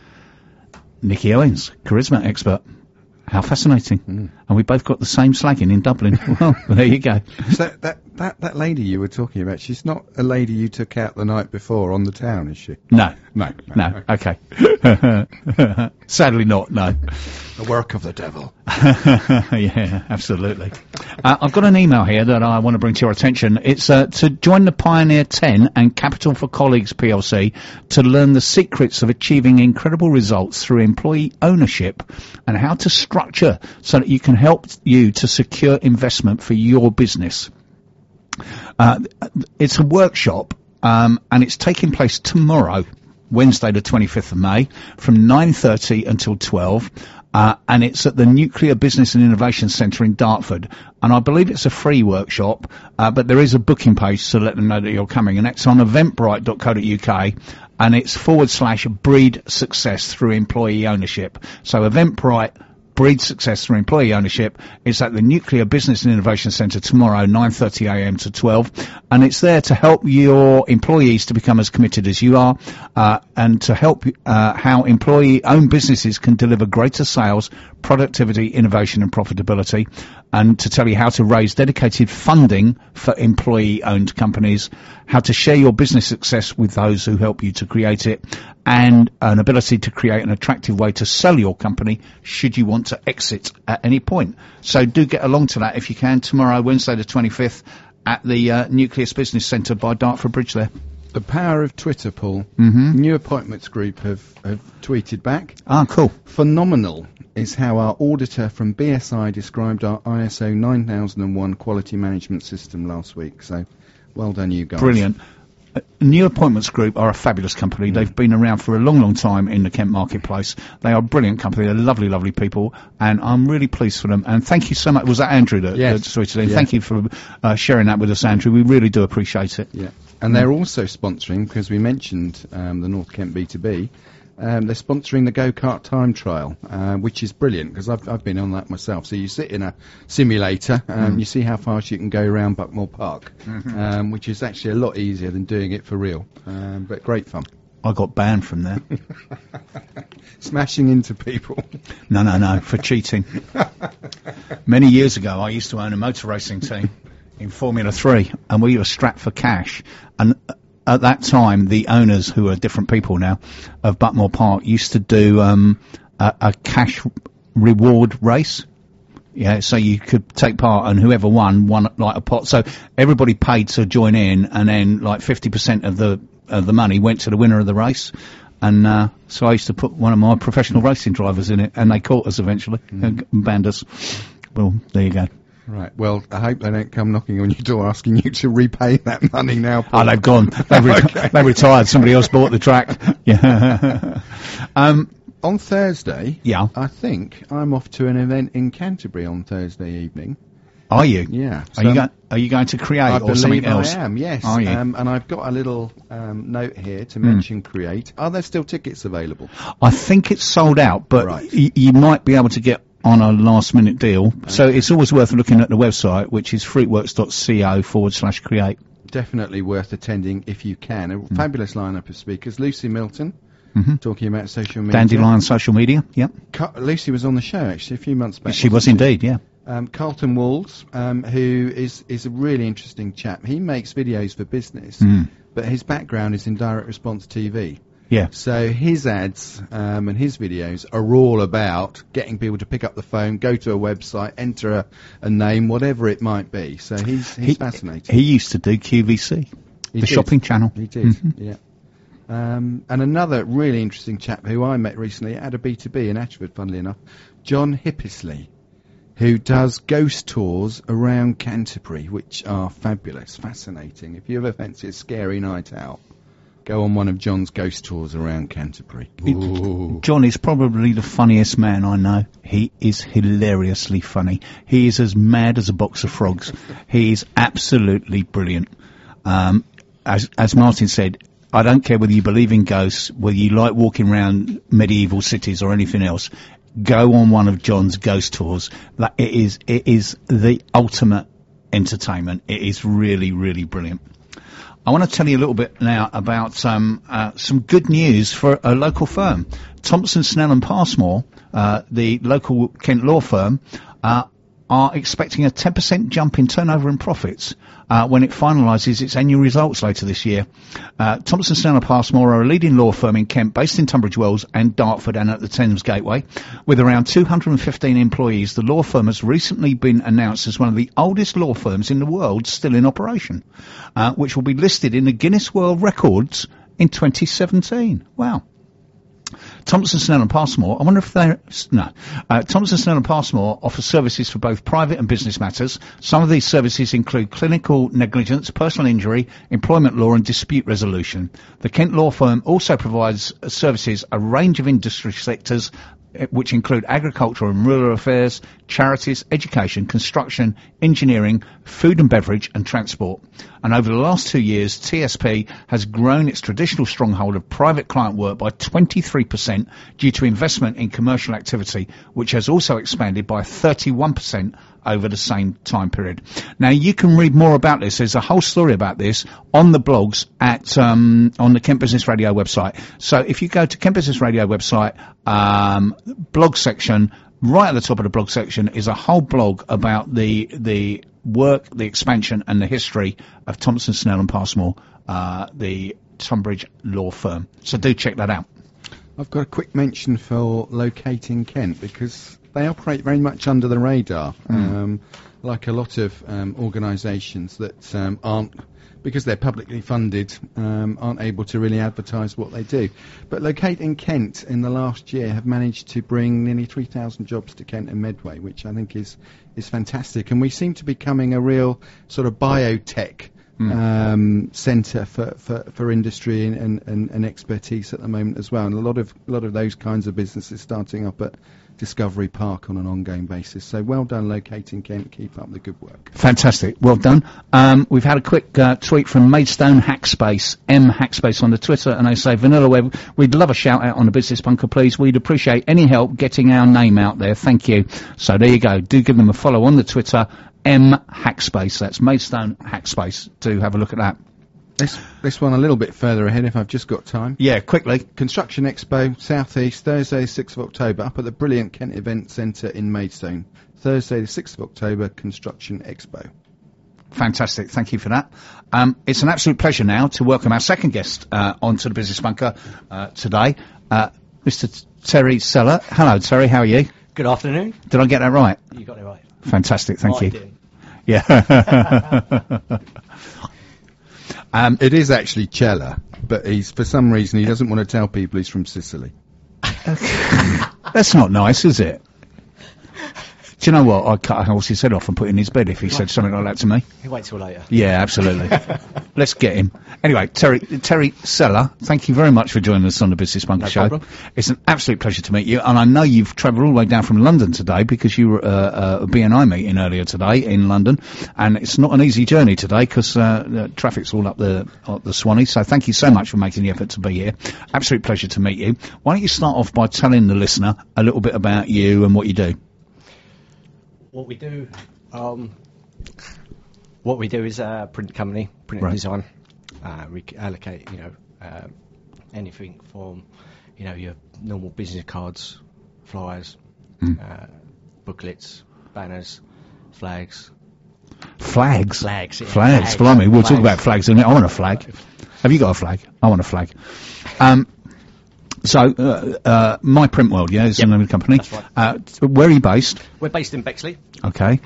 [SPEAKER 4] Nikki Owens, charisma expert. How fascinating. And we both got the same slagging in Dublin. Well, there you go.
[SPEAKER 3] So that lady you were talking about, she's not a lady you took out the night before on the town, is she?
[SPEAKER 4] No.
[SPEAKER 3] No.
[SPEAKER 4] Okay. Sadly not, no.
[SPEAKER 3] The work of the devil.
[SPEAKER 4] Yeah, absolutely. I've got an email here that I want to bring to your attention. It's to join the Pioneer 10 and Capital for Colleagues PLC to learn the secrets of achieving incredible results through employee ownership and how to structure so that you can help you to secure investment for your business. It's a workshop, and it's taking place tomorrow, Wednesday the 25th of May, from 9:30 until 12, and it's at the Nuclear Business and Innovation Centre in Dartford. And I believe it's a free workshop, but there is a booking page to let them know that you're coming, and it's on eventbrite.co.uk, and it's / breed success through employee ownership. So Eventbrite, breed success through employee ownership. It's at the Nuclear Business and Innovation Centre tomorrow, 9:30 a.m. to 12, and it's there to help your employees to become as committed as you are, and to help how employee-owned businesses can deliver greater sales, productivity, innovation, and profitability, and to tell you how to raise dedicated funding for employee-owned companies, how to share your business success with those who help you to create it, and an ability to create an attractive way to sell your company should you want to exit at any point. So do get along to that if you can tomorrow, Wednesday the 25th, at the Nucleus Business Centre by Dartford Bridge there.
[SPEAKER 3] The power of Twitter, Paul. New Appointments Group have tweeted back.
[SPEAKER 4] Ah, cool.
[SPEAKER 3] Phenomenal is how our auditor from BSI described our ISO 9001 quality management system last week. So, well done, you guys.
[SPEAKER 4] Brilliant. New Appointments Group are a fabulous company. They've been around for a long, long time in the Kent marketplace. They are a brilliant company. They're lovely, lovely people, and I'm really pleased for them. And thank you so much. Was that Andrew that tweeted in?
[SPEAKER 3] Yeah.
[SPEAKER 4] Thank you for sharing that with us, Andrew. We really do appreciate it.
[SPEAKER 3] Yeah, and they're also sponsoring, because we mentioned the North Kent B2B. They're sponsoring the go-kart time trial, which is brilliant, because I've been on that myself. So you sit in a simulator, you see how fast you can go around Buckmore Park, which is actually a lot easier than doing it for real, but great fun.
[SPEAKER 4] I got banned from there.
[SPEAKER 3] Smashing into people.
[SPEAKER 4] No, for cheating. Many years ago, I used to own a motor racing team in Formula 3, and we were strapped for cash, and at that time, the owners, who are different people now, of Buckmore Park, used to do a cash reward race. Yeah, so you could take part, and whoever won like a pot. So everybody paid to join in, and then like 50% of the money went to the winner of the race. And so I used to put one of my professional racing drivers in it, and they caught us eventually and banned us. Well, there you go.
[SPEAKER 3] Right. Well, I hope they don't come knocking on your door asking you to repay that money now, Paul.
[SPEAKER 4] Oh, they've gone. They've retired. Somebody else bought the track. Yeah.
[SPEAKER 3] On Thursday,
[SPEAKER 4] yeah,
[SPEAKER 3] I think I'm off to an event in Canterbury on Thursday evening.
[SPEAKER 4] Are you?
[SPEAKER 3] Yeah.
[SPEAKER 4] Are you going to Create
[SPEAKER 3] I
[SPEAKER 4] or something
[SPEAKER 3] believe
[SPEAKER 4] else?
[SPEAKER 3] I am, yes.
[SPEAKER 4] Are you?
[SPEAKER 3] And I've got a little note here to mention Create. Are there still tickets available?
[SPEAKER 4] I think it's sold out, but
[SPEAKER 3] Right.
[SPEAKER 4] you might be able to get on a last-minute deal. Okay. So it's always worth looking at the website, which is fruitworks.co/create.
[SPEAKER 3] Definitely worth attending if you can. A fabulous lineup of speakers. Lucy Milton, talking about social media.
[SPEAKER 4] Dandelion social media, yep.
[SPEAKER 3] Lucy was on the show, actually, a few months back.
[SPEAKER 4] She was indeed, yeah.
[SPEAKER 3] Carlton Walls, who is a really interesting chap. He makes videos for business, but his background is in direct response TV.
[SPEAKER 4] Yeah.
[SPEAKER 3] So his ads and his videos are all about getting people to pick up the phone, go to a website, enter a name, whatever it might be. So he's fascinating.
[SPEAKER 4] He used to do QVC, shopping channel.
[SPEAKER 3] He did, yeah. And another really interesting chap who I met recently at a B2B in Ashford, funnily enough, John Hippisley, who does ghost tours around Canterbury, which are fabulous, fascinating. If you ever fancy a scary night out, go on one of John's ghost tours around Canterbury.
[SPEAKER 4] John is probably the funniest man I know. He is hilariously funny. He is as mad as a box of frogs. He is absolutely brilliant. As Martin said, I don't care whether you believe in ghosts, whether you like walking around medieval cities or anything else. Go on one of John's ghost tours. It is the ultimate entertainment. It is really, really brilliant. I want to tell you a little bit now about some good news for a local firm. Thompson, Snell and Passmore, the local Kent law firm, are expecting a 10% jump in turnover and profits when it finalises its annual results later this year. Thompson, Snell and Passmore are a leading law firm in Kent based in Tunbridge Wells and Dartford and at the Thames Gateway. With around 215 employees, the law firm has recently been announced as one of the oldest law firms in the world still in operation, which will be listed in the Guinness World Records in 2017. Wow. Thompson, Snell and Passmore, I wonder if they're... No. Thompson, Snell and Passmore offer services for both private and business matters. Some of these services include clinical negligence, personal injury, employment law and dispute resolution. The Kent law firm also provides services a range of industry sectors, which include agriculture and rural affairs, charities, education, construction, engineering, food and beverage and transport. And over the last 2 years, TSP has grown its traditional stronghold of private client work by 23% due to investment in commercial activity, which has also expanded by 31% over the same time period. Now, you can read more about this. There's a whole story about this on the blogs at on the Kent Business Radio website. So if you go to Kent Business Radio website, blog section, right at the top of the blog section is a whole blog about the work, the expansion and the history of Thompson, Snell and Passmore, the Tunbridge law firm. So do check that out.
[SPEAKER 3] I've got a quick mention for Locating Kent, because they operate very much under the radar, like a lot of organisations that aren't, because they're publicly funded, aren't able to really advertise what they do. But Locating Kent in the last year have managed to bring nearly 3,000 jobs to Kent and Medway, which I think is fantastic. And we seem to be becoming a real sort of biotech centre for industry and expertise at the moment as well, and a lot of those kinds of businesses starting up at Discovery Park on an ongoing basis. So well done locating Kent. Keep up the good work.
[SPEAKER 4] Fantastic. Well done. We've had a quick tweet from Maidstone Hackspace, M Hackspace on the Twitter, and they say, Vanilla Web, we'd love a shout out on the Business Bunker, please. We'd appreciate any help getting our name out there. Thank you. So there you go. Do give them a follow on the Twitter, M Hackspace. That's Maidstone Hackspace. Do have a look at that.
[SPEAKER 3] This one a little bit further ahead if I've just got time.
[SPEAKER 4] Yeah, quickly.
[SPEAKER 3] Construction Expo, South East, Thursday 6th of October, up at the brilliant Kent Event Centre in Maidstone. Thursday the 6th of October, Construction Expo.
[SPEAKER 4] Fantastic. Thank you for that. It's an absolute pleasure now to welcome our second guest onto the Business Bunker today, Mr. Terry Seller. Hello, Terry. How are you?
[SPEAKER 8] Good afternoon.
[SPEAKER 4] Did I get that right?
[SPEAKER 8] You got it right.
[SPEAKER 4] Fantastic. Thank you.
[SPEAKER 8] I did.
[SPEAKER 4] Yeah.
[SPEAKER 3] It is actually Cella, but for some reason he doesn't want to tell people he's from Sicily.
[SPEAKER 4] That's not nice, is it? Do you know what? I'd cut a horse's head off and put it in his bed if he said something like that to me.
[SPEAKER 8] You wait till later.
[SPEAKER 4] Yeah, absolutely. Let's get him. Anyway, Terry Seller, thank you very much for joining us on the Business Bunker show.
[SPEAKER 8] Problem.
[SPEAKER 4] It's an absolute pleasure to meet you, and I know you've travelled all the way down from London today because you were at a BNI meeting earlier today in London, and it's not an easy journey today because the traffic's all up the Swanee, so thank you so much for making the effort to be here. Absolute pleasure to meet you. Why don't you start off by telling the listener a little bit about you and what you do?
[SPEAKER 8] What we do is a print company, print
[SPEAKER 4] Right.
[SPEAKER 8] and design. We allocate, anything from, your normal business cards, flyers, booklets, banners, flags.
[SPEAKER 4] Flags?
[SPEAKER 8] Flags, yeah.
[SPEAKER 4] Flags, blimey. We'll talk about flags in a minute. I want a flag. Have you got a flag? I want a flag. So, My Print World, yeah, is the name of the company.
[SPEAKER 8] That's right.
[SPEAKER 4] Where are you based?
[SPEAKER 8] We're based in Bexley.
[SPEAKER 4] Okay.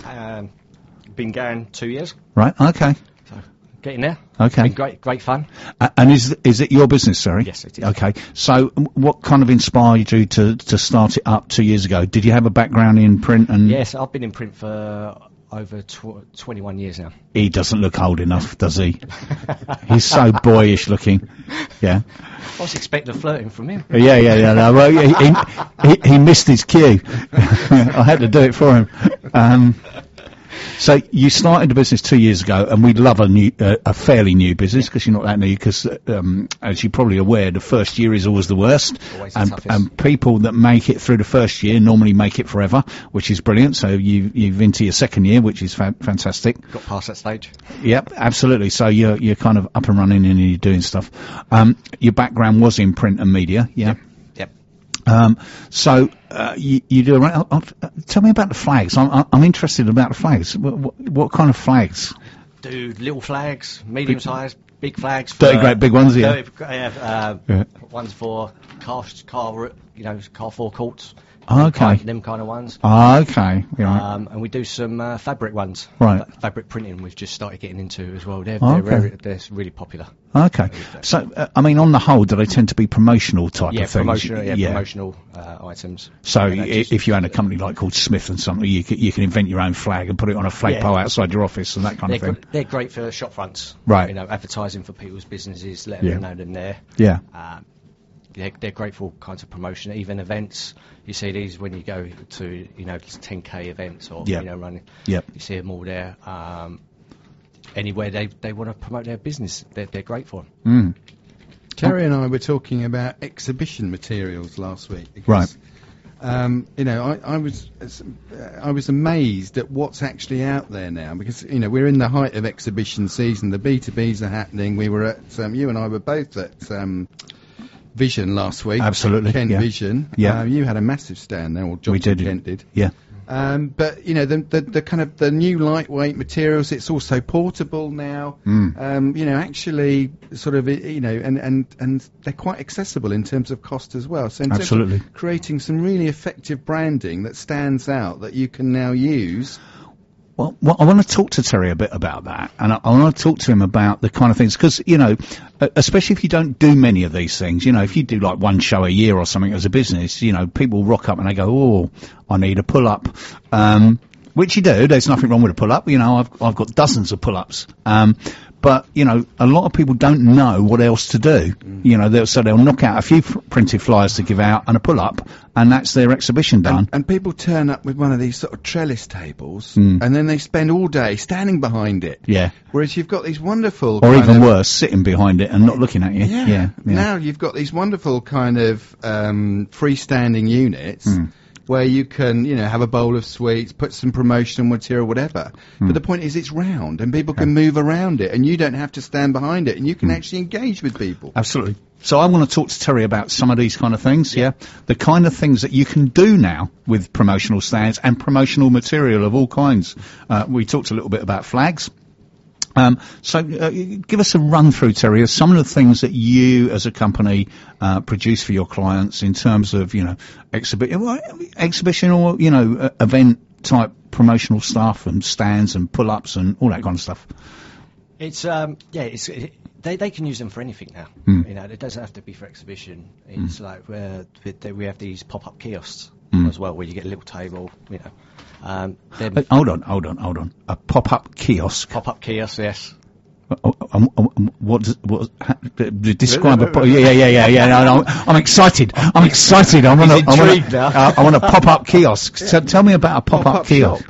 [SPEAKER 8] Been going 2 years.
[SPEAKER 4] Right, okay.
[SPEAKER 8] So getting there.
[SPEAKER 4] Okay.
[SPEAKER 8] Been great fun.
[SPEAKER 4] And is it your business, sorry?
[SPEAKER 8] Yes, it is.
[SPEAKER 4] Okay. So, what kind of inspired you to start it up 2 years ago? Did you have a background in print and...
[SPEAKER 8] Yes, I've been in print for over 21 years now.
[SPEAKER 4] He doesn't look old enough, does he? He's so boyish looking. Yeah.
[SPEAKER 8] I was expecting a flirting from him.
[SPEAKER 4] Yeah. No, well, he missed his cue. I had to do it for him. So you started the business 2 years ago, and we love a fairly new business because you're not that new. Because as you're probably aware, the first year is always the worst,
[SPEAKER 8] Always the toughest.
[SPEAKER 4] and people that make it through the first year normally make it forever, which is brilliant. So you've into your second year, which is fantastic.
[SPEAKER 8] Got past that stage.
[SPEAKER 4] Yep, absolutely. So you're kind of up and running and you're doing stuff. Your background was in print and media, yeah.
[SPEAKER 8] Yep.
[SPEAKER 4] So you do around. Tell me about the flags. I'm interested about the flags. What kind of flags?
[SPEAKER 8] Do little flags, medium sized, big flags.
[SPEAKER 4] Dirty great big ones, yeah. Yeah.
[SPEAKER 8] Ones for car forecourts.
[SPEAKER 4] Okay.
[SPEAKER 8] Them kind of ones.
[SPEAKER 4] Okay. Yeah.
[SPEAKER 8] And we do some fabric ones.
[SPEAKER 4] Right.
[SPEAKER 8] Fabric printing we've just started getting into as well. They're really popular.
[SPEAKER 4] Okay. So, on the whole, do they tend to be promotional type of things?
[SPEAKER 8] Promotional items.
[SPEAKER 4] So, if you had a company like called Smith and something, you can invent your own flag and put it on a flagpole outside your office and that kind of thing.
[SPEAKER 8] They're great for shop fronts.
[SPEAKER 4] Right.
[SPEAKER 8] Advertising for people's businesses, letting them know them there.
[SPEAKER 4] Yeah.
[SPEAKER 8] They're great for all kinds of promotion, even events. You see these when you go to 10k events or running.
[SPEAKER 4] Yep.
[SPEAKER 8] You see them all there. Anywhere they want to promote their business, they're great for them.
[SPEAKER 3] Terry and I were talking about exhibition materials last week.
[SPEAKER 4] Right.
[SPEAKER 3] I was amazed at what's actually out there now because we're in the height of exhibition season. The B2Bs are happening. We were at you and I were both at Vision last week.
[SPEAKER 4] Absolutely.
[SPEAKER 3] Kent
[SPEAKER 4] yeah.
[SPEAKER 3] Vision.
[SPEAKER 4] Yeah.
[SPEAKER 3] You had a massive stand there, or Johnson Kent did.
[SPEAKER 4] Yeah.
[SPEAKER 3] But the kind of the new lightweight materials, it's also portable now. Actually sort of and they're quite accessible in terms of cost as well. So in terms of creating some really effective branding that stands out that you can now use.
[SPEAKER 4] Well, I want to talk to Terry a bit about that, and I want to talk to him about the kind of things, because, especially if you don't do many of these things, if you do like one show a year or something as a business, people rock up and they go, oh, I need a pull-up. which you do. There's nothing wrong with a pull-up. You know, I've got dozens of pull-ups. But, you know, a lot of people don't know what else to do. You know, they'll knock out a few printed flyers to give out and a pull-up, and that's their exhibition done.
[SPEAKER 3] And people turn up with one of these sort of trellis tables, and then they spend all day standing behind it.
[SPEAKER 4] Yeah.
[SPEAKER 3] Whereas you've got these wonderful...
[SPEAKER 4] Or even worse, sitting behind it and not looking at you.
[SPEAKER 3] Yeah. Now you've got these wonderful kind of freestanding units... where you can, you know, have a bowl of sweets, put some promotional material, whatever. But the point is it's round and people can move around it and you don't have to stand behind it and you can actually engage with people.
[SPEAKER 4] Absolutely. So I want to talk to Terry about some of these kind of things, the kind of things that you can do now with promotional stands and promotional material of all kinds. We talked a little bit about flags. So give us a run through, Terry, of some of the things that you as a company produce for your clients in terms of, you know, exhibition or, you know, event type promotional stuff and stands and pull-ups and all that kind of stuff.
[SPEAKER 8] It's they can use them for anything now. You know, it doesn't have to be for exhibition. It's like we have these pop-up kiosks as well, where you get a little table, you know.
[SPEAKER 4] Hold on. A pop-up kiosk.
[SPEAKER 8] Pop-up kiosk, yes.
[SPEAKER 4] Describe a yeah. No, I'm excited. I want a pop-up kiosk. So tell me about a pop-up kiosk.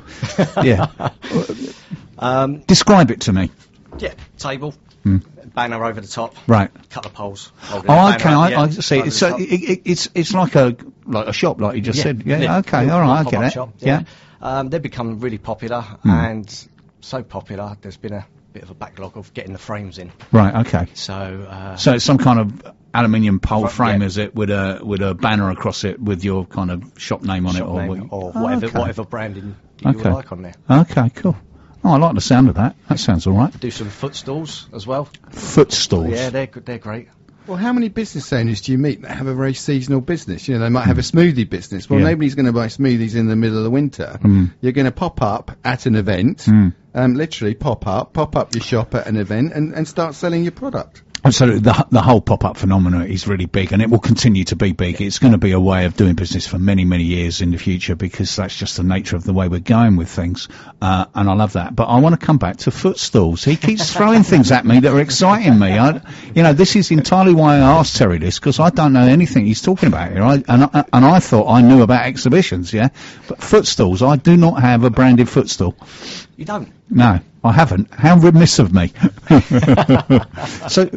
[SPEAKER 4] Describe it to me.
[SPEAKER 8] Yeah, table, banner over the top.
[SPEAKER 4] Right.
[SPEAKER 8] Couple of poles.
[SPEAKER 4] Okay. I see. So it's like a shop, like you just said. Yeah. Okay. All right. I get it.
[SPEAKER 8] Shop,
[SPEAKER 4] yeah.
[SPEAKER 8] They've become really popular, and so popular, there's been a bit of a backlog of getting the frames in.
[SPEAKER 4] Right, okay.
[SPEAKER 8] So
[SPEAKER 4] it's some kind of aluminium pole frame, is it, with a banner across it with your kind of shop name on
[SPEAKER 8] or whatever branding you would like on there.
[SPEAKER 4] Okay, cool. Oh, I like the sound of that. That sounds all right.
[SPEAKER 8] Do some footstalls as well.
[SPEAKER 4] Footstalls?
[SPEAKER 8] Yeah, they're good. They're great.
[SPEAKER 3] Well, how many business owners do you meet that have a very seasonal business? You know, they might have a smoothie business. Well, nobody's going to buy smoothies in the middle of the winter. You're going to pop up at an event, literally pop up your shop at an event and start selling your product.
[SPEAKER 4] Absolutely. The whole pop-up phenomenon is really big, and it will continue to be big. It's going to be a way of doing business for many, many years in the future, because that's just the nature of the way we're going with things. And I love that. But I want to come back to footstalls. He keeps throwing things at me that are exciting me. This is entirely why I asked Terry this, because I don't know anything he's talking about here. And I thought I knew about exhibitions, But footstalls, I do not have a branded footstool.
[SPEAKER 8] You don't?
[SPEAKER 4] No, I haven't. How remiss of me. So,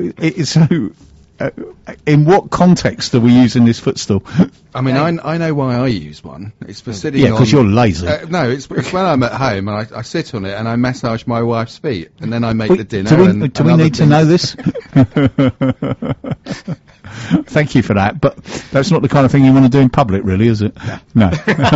[SPEAKER 4] in what context are we using this footstool?
[SPEAKER 3] I mean, I know why I use one. It's for sitting on...
[SPEAKER 4] Yeah, because you're lazy.
[SPEAKER 3] No, it's when I'm at home and I sit on it and I massage my wife's feet and then I make the dinner.
[SPEAKER 4] Do we need to know this? Thank you for that, but that's not the kind of thing you want to do in public, really, is it? No.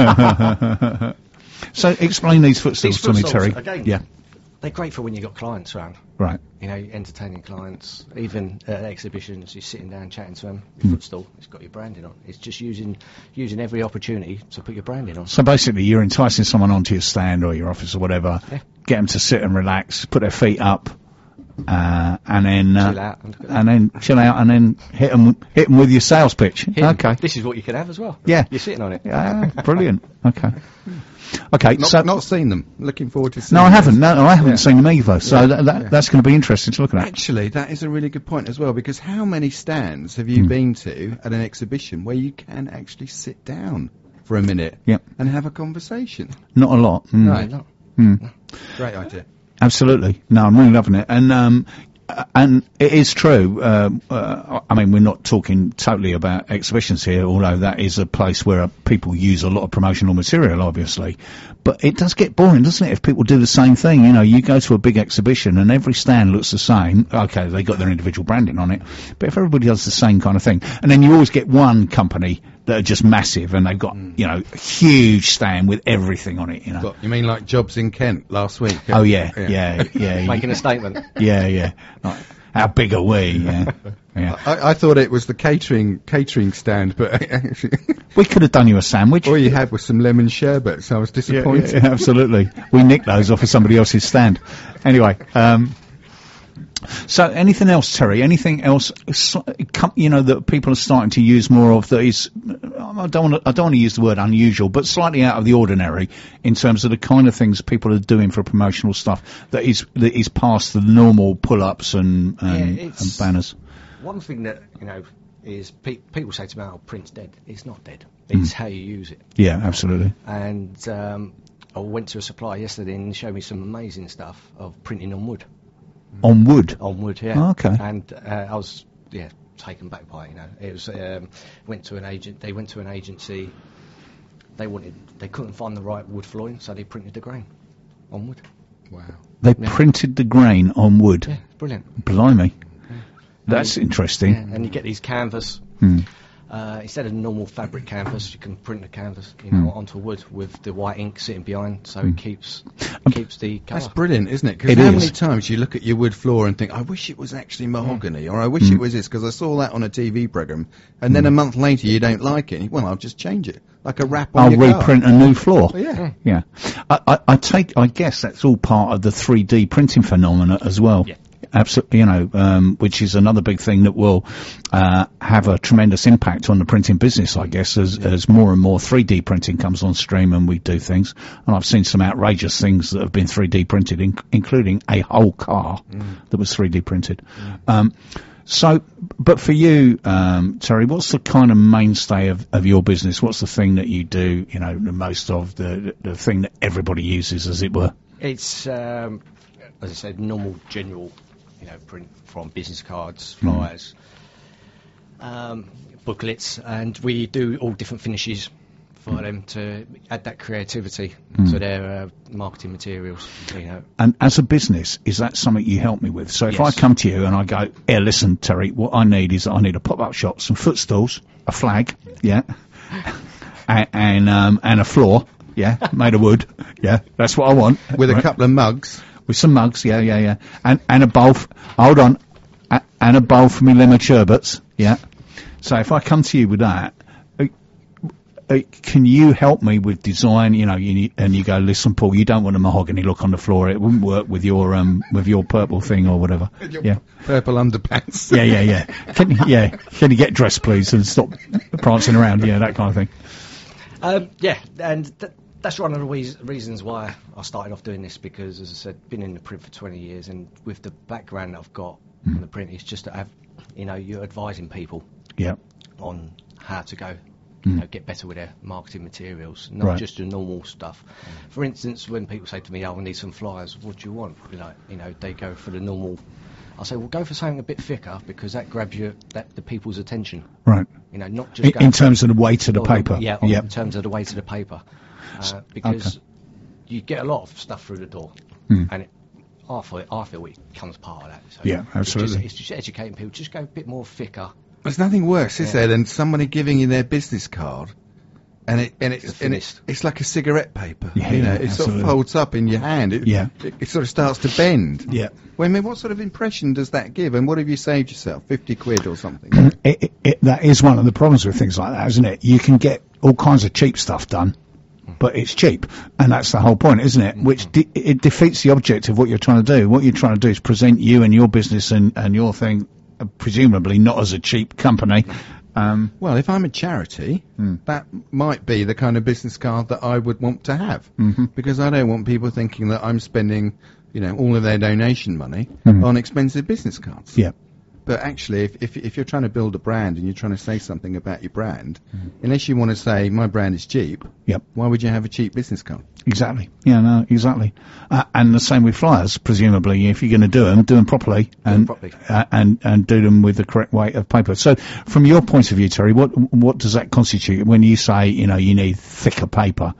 [SPEAKER 4] So explain these footstools to me, Terry.
[SPEAKER 8] Again, they're great for when you've got clients around.
[SPEAKER 4] Right.
[SPEAKER 8] You know, entertaining clients. Even at exhibitions, you're sitting down chatting to them. Your footstool, it's got your branding on. It's just using every opportunity to put your branding on.
[SPEAKER 4] So basically, you're enticing someone onto your stand or your office or whatever, get them to sit and relax, put their feet up, and then chill out, and then hit them with your sales pitch. Okay.
[SPEAKER 8] This is what you can have as well.
[SPEAKER 4] Yeah.
[SPEAKER 8] You're sitting on it.
[SPEAKER 4] Yeah, brilliant. Okay,
[SPEAKER 3] not seen them. Looking forward to seeing them.
[SPEAKER 4] I haven't. No, I haven't seen them either. So that's going to be interesting to look at.
[SPEAKER 3] Actually, that is a really good point as well, because how many stands have you been to at an exhibition where you can actually sit down for a minute and have a conversation?
[SPEAKER 4] Not a lot.
[SPEAKER 3] No. Great idea.
[SPEAKER 4] Absolutely. No, I'm really loving it. And it is true. I mean, we're not talking totally about exhibitions here, although that is a place where people use a lot of promotional material, obviously. But it does get boring, doesn't it, if people do the same thing? You know, you go to a big exhibition and every stand looks the same. Okay, they got their individual branding on it. But if everybody does the same kind of thing, and then you always get one company that are just massive and they've got, you know, a huge stand with everything on it, you know.
[SPEAKER 3] What, you mean like Jobs in Kent last week?
[SPEAKER 4] Oh, yeah.
[SPEAKER 8] Making a statement.
[SPEAKER 4] Yeah. Like, how big are we? Yeah.
[SPEAKER 3] I thought it was the catering stand, but actually...
[SPEAKER 4] We could have done you a sandwich.
[SPEAKER 3] All you had was some lemon sherbet, so I was disappointed.
[SPEAKER 4] Yeah, absolutely. We nicked those off of somebody else's stand. Anyway, So, anything else, Terry? Anything else, that people are starting to use more of that is, I don't want to use the word unusual, but slightly out of the ordinary in terms of the kind of things people are doing for promotional stuff that is past the normal pull-ups and banners.
[SPEAKER 8] One thing that, is people say to me, print's dead. It's not dead. It's how you use it.
[SPEAKER 4] Yeah, absolutely.
[SPEAKER 8] And I went to a supplier yesterday and showed me some amazing stuff of printing on wood.
[SPEAKER 4] On wood?
[SPEAKER 8] On wood, yeah.
[SPEAKER 4] Oh, okay.
[SPEAKER 8] And I was, taken back by it, It was, went to an agency. They couldn't find the right wood flooring, so they printed the grain on wood.
[SPEAKER 3] Wow.
[SPEAKER 4] They printed the grain on wood?
[SPEAKER 8] Yeah, brilliant.
[SPEAKER 4] Blimey. Yeah. That's interesting.
[SPEAKER 8] Yeah, and you get these canvas. Instead of normal fabric canvas, you can print the canvas, onto wood with the white ink sitting behind, so it keeps the colour.
[SPEAKER 3] That's brilliant, isn't it? Because how many times you look at your wood floor and think, I wish it was actually mahogany, or I wish it was this, because I saw that on a TV programme, and then a month later you don't like it. Well, I'll just change it, like a wrap on your
[SPEAKER 4] I'll reprint a new floor.
[SPEAKER 3] Oh, yeah.
[SPEAKER 4] Yeah. I guess that's all part of the 3D printing phenomena as well.
[SPEAKER 8] Yeah.
[SPEAKER 4] Absolutely, which is another big thing that will have a tremendous impact on the printing business, I guess, as more and more 3D printing comes on stream and we do things. And I've seen some outrageous things that have been 3D printed, including a whole car that was 3D printed. But for you, Terry, what's the kind of mainstay of your business? What's the thing that you do, the most of, the thing that everybody uses, as it were?
[SPEAKER 8] It's, as I said, normal, general, print from business cards, flyers, booklets, and we do all different finishes for them to add that creativity to their marketing materials.
[SPEAKER 4] And as a business, is that something you help me with? So if I come to you and I go, listen, Terry, what I need is a pop-up shop, some footstools, a flag, and a floor, made of wood, that's what I want.
[SPEAKER 3] With a couple of mugs.
[SPEAKER 4] With some mugs, and a bowl. Hold on, and a bowl for me lemon sherbets, So if I come to you with that, can you help me with design? And you go, listen, Paul, you don't want a mahogany look on the floor. It wouldn't work with your purple thing or whatever.
[SPEAKER 3] Purple underpants.
[SPEAKER 4] Can you get dressed, please, and stop prancing around? That kind of thing.
[SPEAKER 8] And that's one of the reasons why I started off doing this, because, as I said, been in the print for 20 years, and with the background that I've got in the print, it's just to have, you're advising people on how to go, get better with their marketing materials, not just the normal stuff. For instance, when people say to me, I need some flyers, what do you want? They go for the normal. I say, well, go for something a bit thicker, because that grabs the people's attention.
[SPEAKER 4] Right.
[SPEAKER 8] Not just
[SPEAKER 4] in terms of the weight of the paper.
[SPEAKER 8] In terms of the weight of the paper. Because you get a lot of stuff through the door, and I feel it becomes part of that. So
[SPEAKER 4] absolutely.
[SPEAKER 8] It's just educating people. Just go a bit more thicker.
[SPEAKER 3] There's nothing worse, is there, than somebody giving you their business card, and it's like a cigarette paper. It sort of folds up in your hand. It sort of starts to bend.
[SPEAKER 4] Yeah.
[SPEAKER 3] Well, I mean, what sort of impression does that give? And what have you saved yourself? 50 quid or something?
[SPEAKER 4] That is one of the problems with things like that, isn't it? You can get all kinds of cheap stuff done, but it's cheap, and that's the whole point, isn't it? Which it defeats the object of what you're trying to do. What you're trying to do is present you and your business and your thing, presumably not as a cheap company.
[SPEAKER 3] Well, if I'm a charity, that might be the kind of business card that I would want to have, because I don't want people thinking that I'm spending, all of their donation money on expensive business cards.
[SPEAKER 4] Yeah.
[SPEAKER 3] But actually, if you're trying to build a brand and you're trying to say something about your brand, unless you want to say my brand is cheap, why would you have a cheap business card?
[SPEAKER 4] Exactly. Exactly. And the same with flyers. Presumably, if you're going to do them properly, and do them with the correct weight of paper. So, from your point of view, Terry, what does that constitute when you say you need thicker paper?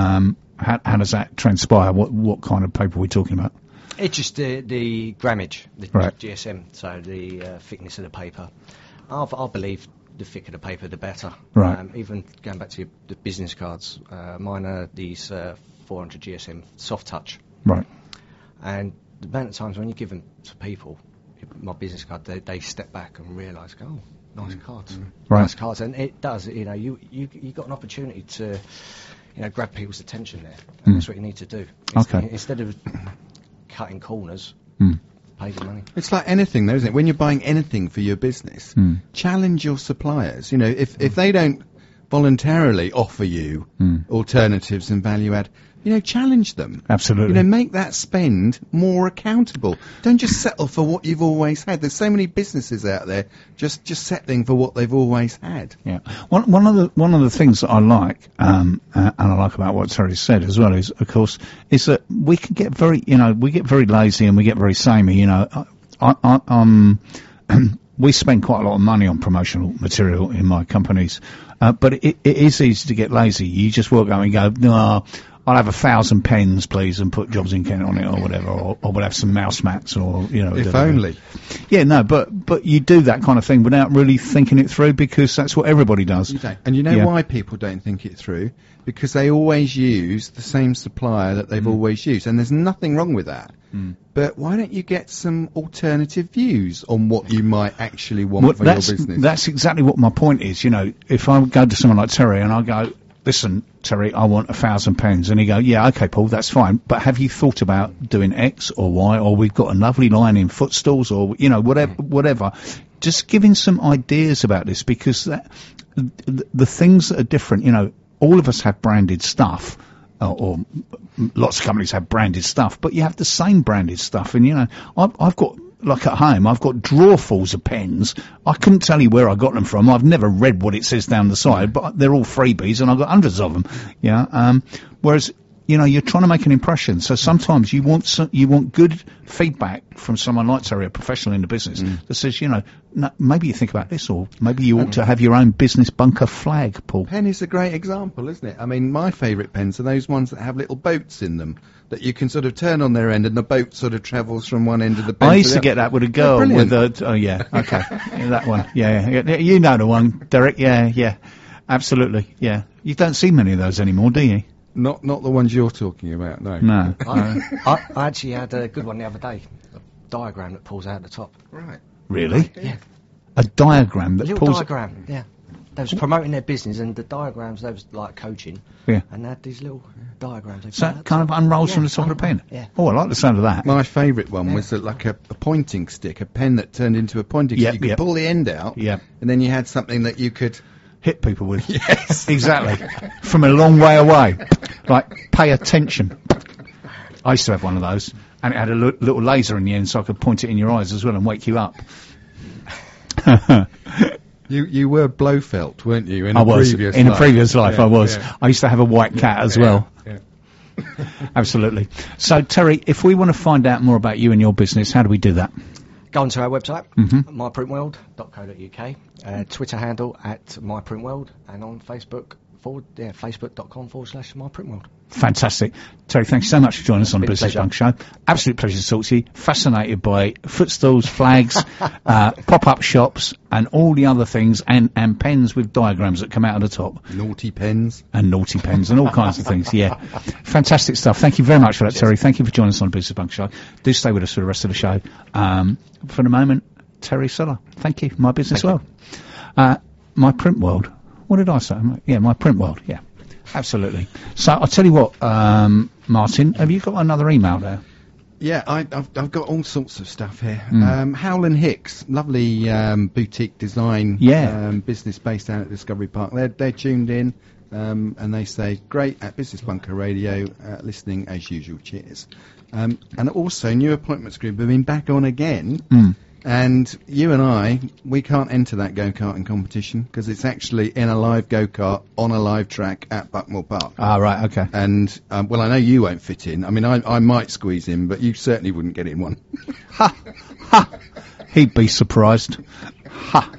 [SPEAKER 4] How does that transpire? What kind of paper are we talking about?
[SPEAKER 8] It's just the grammage, the GSM, so the thickness of the paper. I believe the thicker the paper, the better.
[SPEAKER 4] Right.
[SPEAKER 8] Even going back to the business cards, mine are these 400 GSM soft touch.
[SPEAKER 4] Right.
[SPEAKER 8] And the amount of times when you give them to people, my business card, they step back and realise, nice cards, nice cards, and it does. You got an opportunity to, grab people's attention there, and that's what you need to do. Instead of cutting corners, pay the money.
[SPEAKER 3] It's like anything, though, isn't it? When you're buying anything for your business, challenge your suppliers. You know, if they don't voluntarily offer you alternatives and value add, you know, challenge them.
[SPEAKER 4] Absolutely.
[SPEAKER 3] You know, make that spend more accountable. Don't just settle for what you've always had. There's so many businesses out there just settling for what they've always had.
[SPEAKER 4] Yeah. One of the things that I like, and I like about what Terry said as well is, of course, is that we can get very lazy and we get very samey. You know, we spend quite a lot of money on promotional material in my companies, but it is easy to get lazy. You just walk out and go, no, I'll have 1,000 pens, please, and put Jobs in Kent on it or whatever, or we'll have some mouse mats or, you know.
[SPEAKER 3] If only.
[SPEAKER 4] Yeah, no, but you do that kind of thing without really thinking it through because that's what everybody does.
[SPEAKER 3] And you know why people don't think it through? Because they always use the same supplier that they've always used, and there's nothing wrong with that. But why don't you get some alternative views on what you might actually want for your business?
[SPEAKER 4] That's exactly what my point is. You know, if I go to someone like Terry and I go, listen, Terry, I want 1,000 pens. And he go, yeah, okay, Paul, that's fine. But have you thought about doing X or Y? Or we've got a lovely line in footstools or, you know, whatever. Just giving some ideas about this because the things that are different, you know, all of us have branded stuff. Or lots of companies have branded stuff, but you have the same branded stuff. And, you know, I've got, like at home, I've got drawerfuls of pens. I couldn't tell you where I got them from. I've never read what it says down the side, but they're all freebies and I've got hundreds of them. Yeah. Whereas, you know, you're trying to make an impression. So sometimes you want good feedback from someone like Terry, a professional in the business, that says, you know, no, maybe you think about this, or maybe you ought to have your own business bunker flag, Paul.
[SPEAKER 3] Pen is a great example, isn't it? I mean, my favourite pens are those ones that have little boats in them that you can sort of turn on their end and the boat sort of travels from one end of the pen.
[SPEAKER 4] I used to get that with a girl with a, oh yeah, okay, that one, yeah, you know the one, Derek, yeah, absolutely, yeah. You don't see many of those anymore, do you?
[SPEAKER 3] Not the ones you're talking about, no.
[SPEAKER 4] No.
[SPEAKER 8] I actually had a good one the other day. A diagram that pulls out the top.
[SPEAKER 3] Right.
[SPEAKER 4] Really?
[SPEAKER 8] Yeah.
[SPEAKER 4] A diagram that
[SPEAKER 8] little
[SPEAKER 4] pulls...
[SPEAKER 8] diagram, yeah. They was promoting their business and the diagrams, they was like coaching.
[SPEAKER 4] Yeah.
[SPEAKER 8] And they had these little diagrams.
[SPEAKER 4] So it kind of unrolls from the top of the pen?
[SPEAKER 8] Yeah.
[SPEAKER 4] Oh, I like the sound of that.
[SPEAKER 3] My favourite one was like a pointing stick, a pen that turned into a pointing stick. You could pull the end out, and then you had something that you could...
[SPEAKER 4] hit people with.
[SPEAKER 3] Yes.
[SPEAKER 4] Exactly. From a long way away. Like, pay attention. I used to have one of those, and it had a little laser in the end, so I could point it in your eyes as well and wake you up.
[SPEAKER 3] You were Blofeld, weren't you? In
[SPEAKER 4] I
[SPEAKER 3] a
[SPEAKER 4] was.
[SPEAKER 3] Previous
[SPEAKER 4] in
[SPEAKER 3] life.
[SPEAKER 4] a previous life,
[SPEAKER 3] Yeah,
[SPEAKER 4] I was.
[SPEAKER 3] yeah.
[SPEAKER 4] I used to have a white cat as well.
[SPEAKER 3] Yeah.
[SPEAKER 4] Absolutely. So, Terry, if we want to find out more about you and your business, how do we do that?
[SPEAKER 8] Go onto our website, myprintworld.co.uk, Twitter handle at myprintworld, and on Facebook, facebook.com/myprintworld.
[SPEAKER 4] Fantastic. Terry, thanks so much for joining us on the Business Bunk Show. Absolute pleasure to talk to you. Fascinated by footstools, flags, pop-up shops, and all the other things, and pens with diagrams that come out of the top.
[SPEAKER 3] Naughty pens.
[SPEAKER 4] And naughty pens and all kinds of things, yeah. Fantastic stuff. Thank you very much for that, Terry. Thank you for joining us on the Business Bunk Show. Do stay with us for the rest of the show. For the moment, Terry Suller. Thank you. My Business World. My Print World. What did I say? Yeah, My Print World, yeah. Absolutely. So I'll tell you what, Martin, have you got another email there?
[SPEAKER 3] Yeah, I've got all sorts of stuff here. Howland Hicks, lovely boutique design business based down at Discovery Park. They're tuned in and they say, great at Business Bunker Radio, listening as usual, cheers. And also, New Appointments Group have been back on again. And you and I, we can't enter that go-karting competition because it's actually in a live go-kart on a live track at Buckmore Park.
[SPEAKER 4] Ah, right, okay.
[SPEAKER 3] And, well, I know you won't fit in. I mean, I might squeeze in, but you certainly wouldn't get in one.
[SPEAKER 4] Ha! Ha! He'd be surprised. Ha!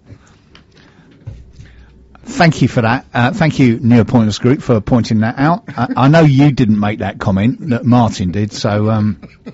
[SPEAKER 4] Thank you for that. Thank you, New Appointments Group, for pointing that out. I know you didn't make that comment, that Martin did, so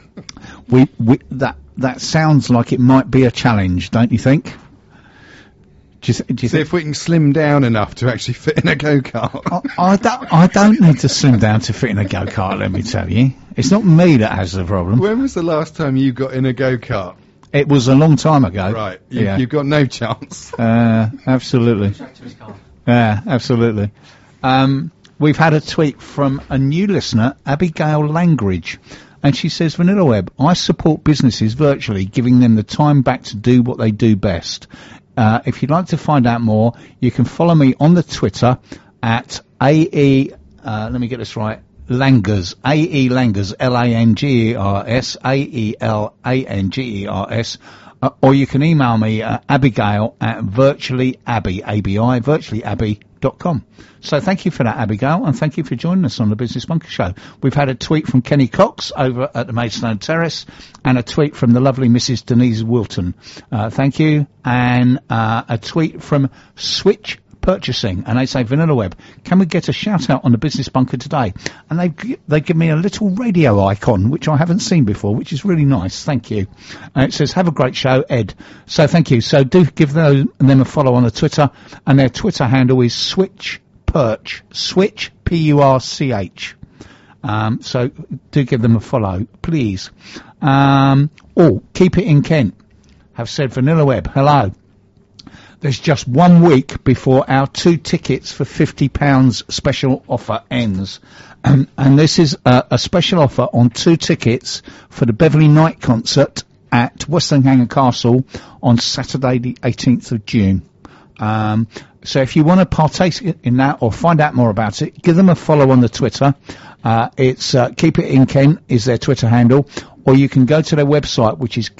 [SPEAKER 4] that sounds like it might be a challenge, don't you think? Do you
[SPEAKER 3] See
[SPEAKER 4] think?
[SPEAKER 3] if we can slim down enough to actually fit in a go-kart.
[SPEAKER 4] I don't need to slim down to fit in a go-kart, let me tell you. It's not me that has the problem.
[SPEAKER 3] When was the last time you got in a go-kart?
[SPEAKER 4] It was a long time ago.
[SPEAKER 3] Right, you've got no chance.
[SPEAKER 4] Absolutely. Yeah, absolutely. We've had a tweet from a new listener, Abigail Langridge. And she says, Vanilla Web, I support businesses virtually, giving them the time back to do what they do best. If you'd like to find out more, you can follow me on the Twitter at let me get this right, Langers, A-E Langers, Langers, Aelangers, or you can email me Abigail at virtuallyabbey.com. So thank you for that, Abigail, and thank you for joining us on the Business Bunker Show. We've had a tweet from Kenny Cox over at the Maidstone Terrace, and a tweet from the lovely Mrs. Denise Wilton. Thank you. And a tweet from Switch Purchasing, and they say, Vanilla Web, can we get a shout out on the Business Bunker today? And they give me a little radio icon, which I haven't seen before, which is really nice. Thank you. And it says, have a great show, Ed. So thank you. So do give them a follow on the Twitter, and their Twitter handle is Switch Purch, Switch, P-U-R-C-H. So do give them a follow, please. Keep it in Kent have said, Vanilla Web, hello. There's just 1 week before our 2 tickets for £50 special offer ends. And this is a special offer on 2 tickets for the Beverley Night concert at Western Hanger Castle on Saturday the 18th of June. So if you want to partake in that or find out more about it, give them a follow on the Twitter. It's Keep It In Kent is their Twitter handle, or you can go to their website, which is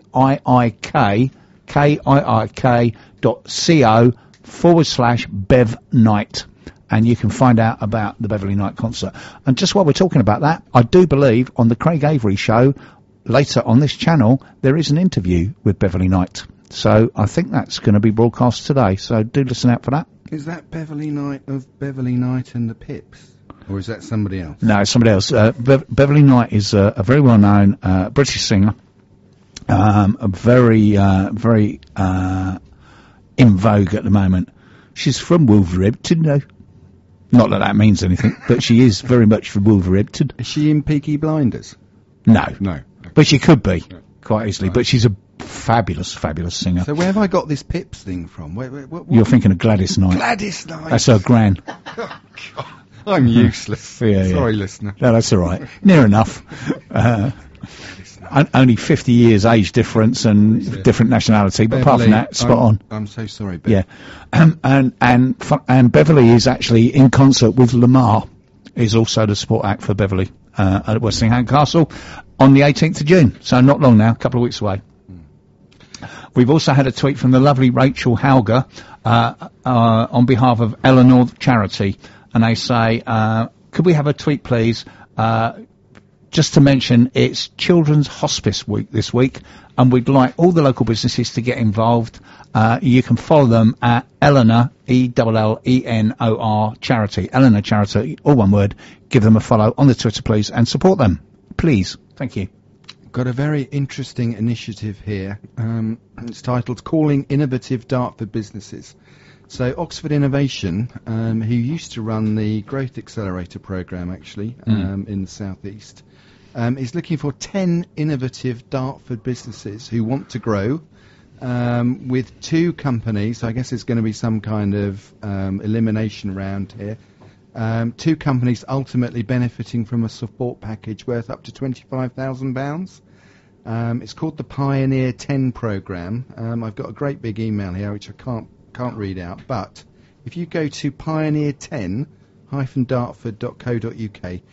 [SPEAKER 4] kiik.co/Bev Night, and you can find out about the Beverley Night concert. And just while we're talking about that, I do believe on the Craig Avery show later on this channel there is an interview with Beverley Night. So I think that's going to be broadcast today. So do listen out for that.
[SPEAKER 3] Is that Beverley Night of Beverley Night and the Pips? Or is that somebody else?
[SPEAKER 4] No, it's somebody else. Beverley Night is a very well-known British singer. Very in vogue at the moment. She's from Wolverhampton, though. Not that that means anything, but she is very much from Wolverhampton.
[SPEAKER 3] Is she in Peaky Blinders?
[SPEAKER 4] No.
[SPEAKER 3] No. Okay.
[SPEAKER 4] But she could be, quite easily. Right. But she's a fabulous, fabulous singer.
[SPEAKER 3] So where have I got this Pips thing from? What?
[SPEAKER 4] You're thinking of Gladys Knight.
[SPEAKER 3] Gladys Knight.
[SPEAKER 4] That's her gran.
[SPEAKER 3] Oh, God. I'm useless. Sorry, listener.
[SPEAKER 4] No, that's all right. Near enough. Only 50 years age difference and different nationality, but apart from that, spot on.
[SPEAKER 3] I'm so sorry, Bev.
[SPEAKER 4] Yeah. And Beverley is actually in concert with Lamar, is also the support act for Beverley at Western Hanger Castle on the 18th of June. So not long now, a couple of weeks away. We've also had a tweet from the lovely Rachel Hauger on behalf of Eleanor Charity, and they say, could we have a tweet, please? Just to mention, it's Children's Hospice Week this week, and we'd like all the local businesses to get involved. You can follow them at Eleanor, ELLENOR Charity, Eleanor Charity, all one word. Give them a follow on the Twitter, please, and support them. Please. Thank you.
[SPEAKER 3] Got a very interesting initiative here. It's titled Calling Innovative Dartford Businesses. So Oxford Innovation, who used to run the Growth Accelerator programme, actually, in the southeast, is looking for 10 innovative Dartford businesses who want to grow with 2 companies. So I guess it's going to be some kind of elimination round here. 2 companies ultimately benefiting from a support package worth up to £25,000. It's called the Pioneer 10 programme. I've got a great big email here which I can't read out, but if you go to pioneer10-dartford.co.uk,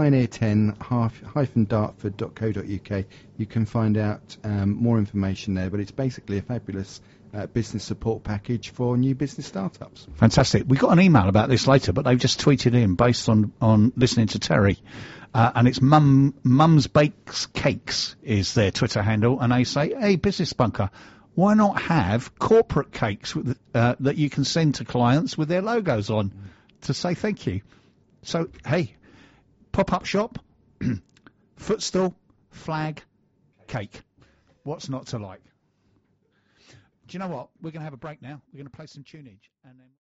[SPEAKER 3] pioneer10-dartford.co.uk, you can find out more information there, but it's basically a fabulous business support package for new business startups.
[SPEAKER 4] Fantastic. We got an email about this later, but they've just tweeted in based on listening to Terry, and it's Mum's Bakes Cakes is their Twitter handle, and they say, hey, Business Bunker, why not have corporate cakes with that you can send to clients with their logos on to say thank you? So, hey, pop-up shop, footstool, flag, cake. What's not to like? Do you know what? We're going to have a break now. We're going to play some tunage. And then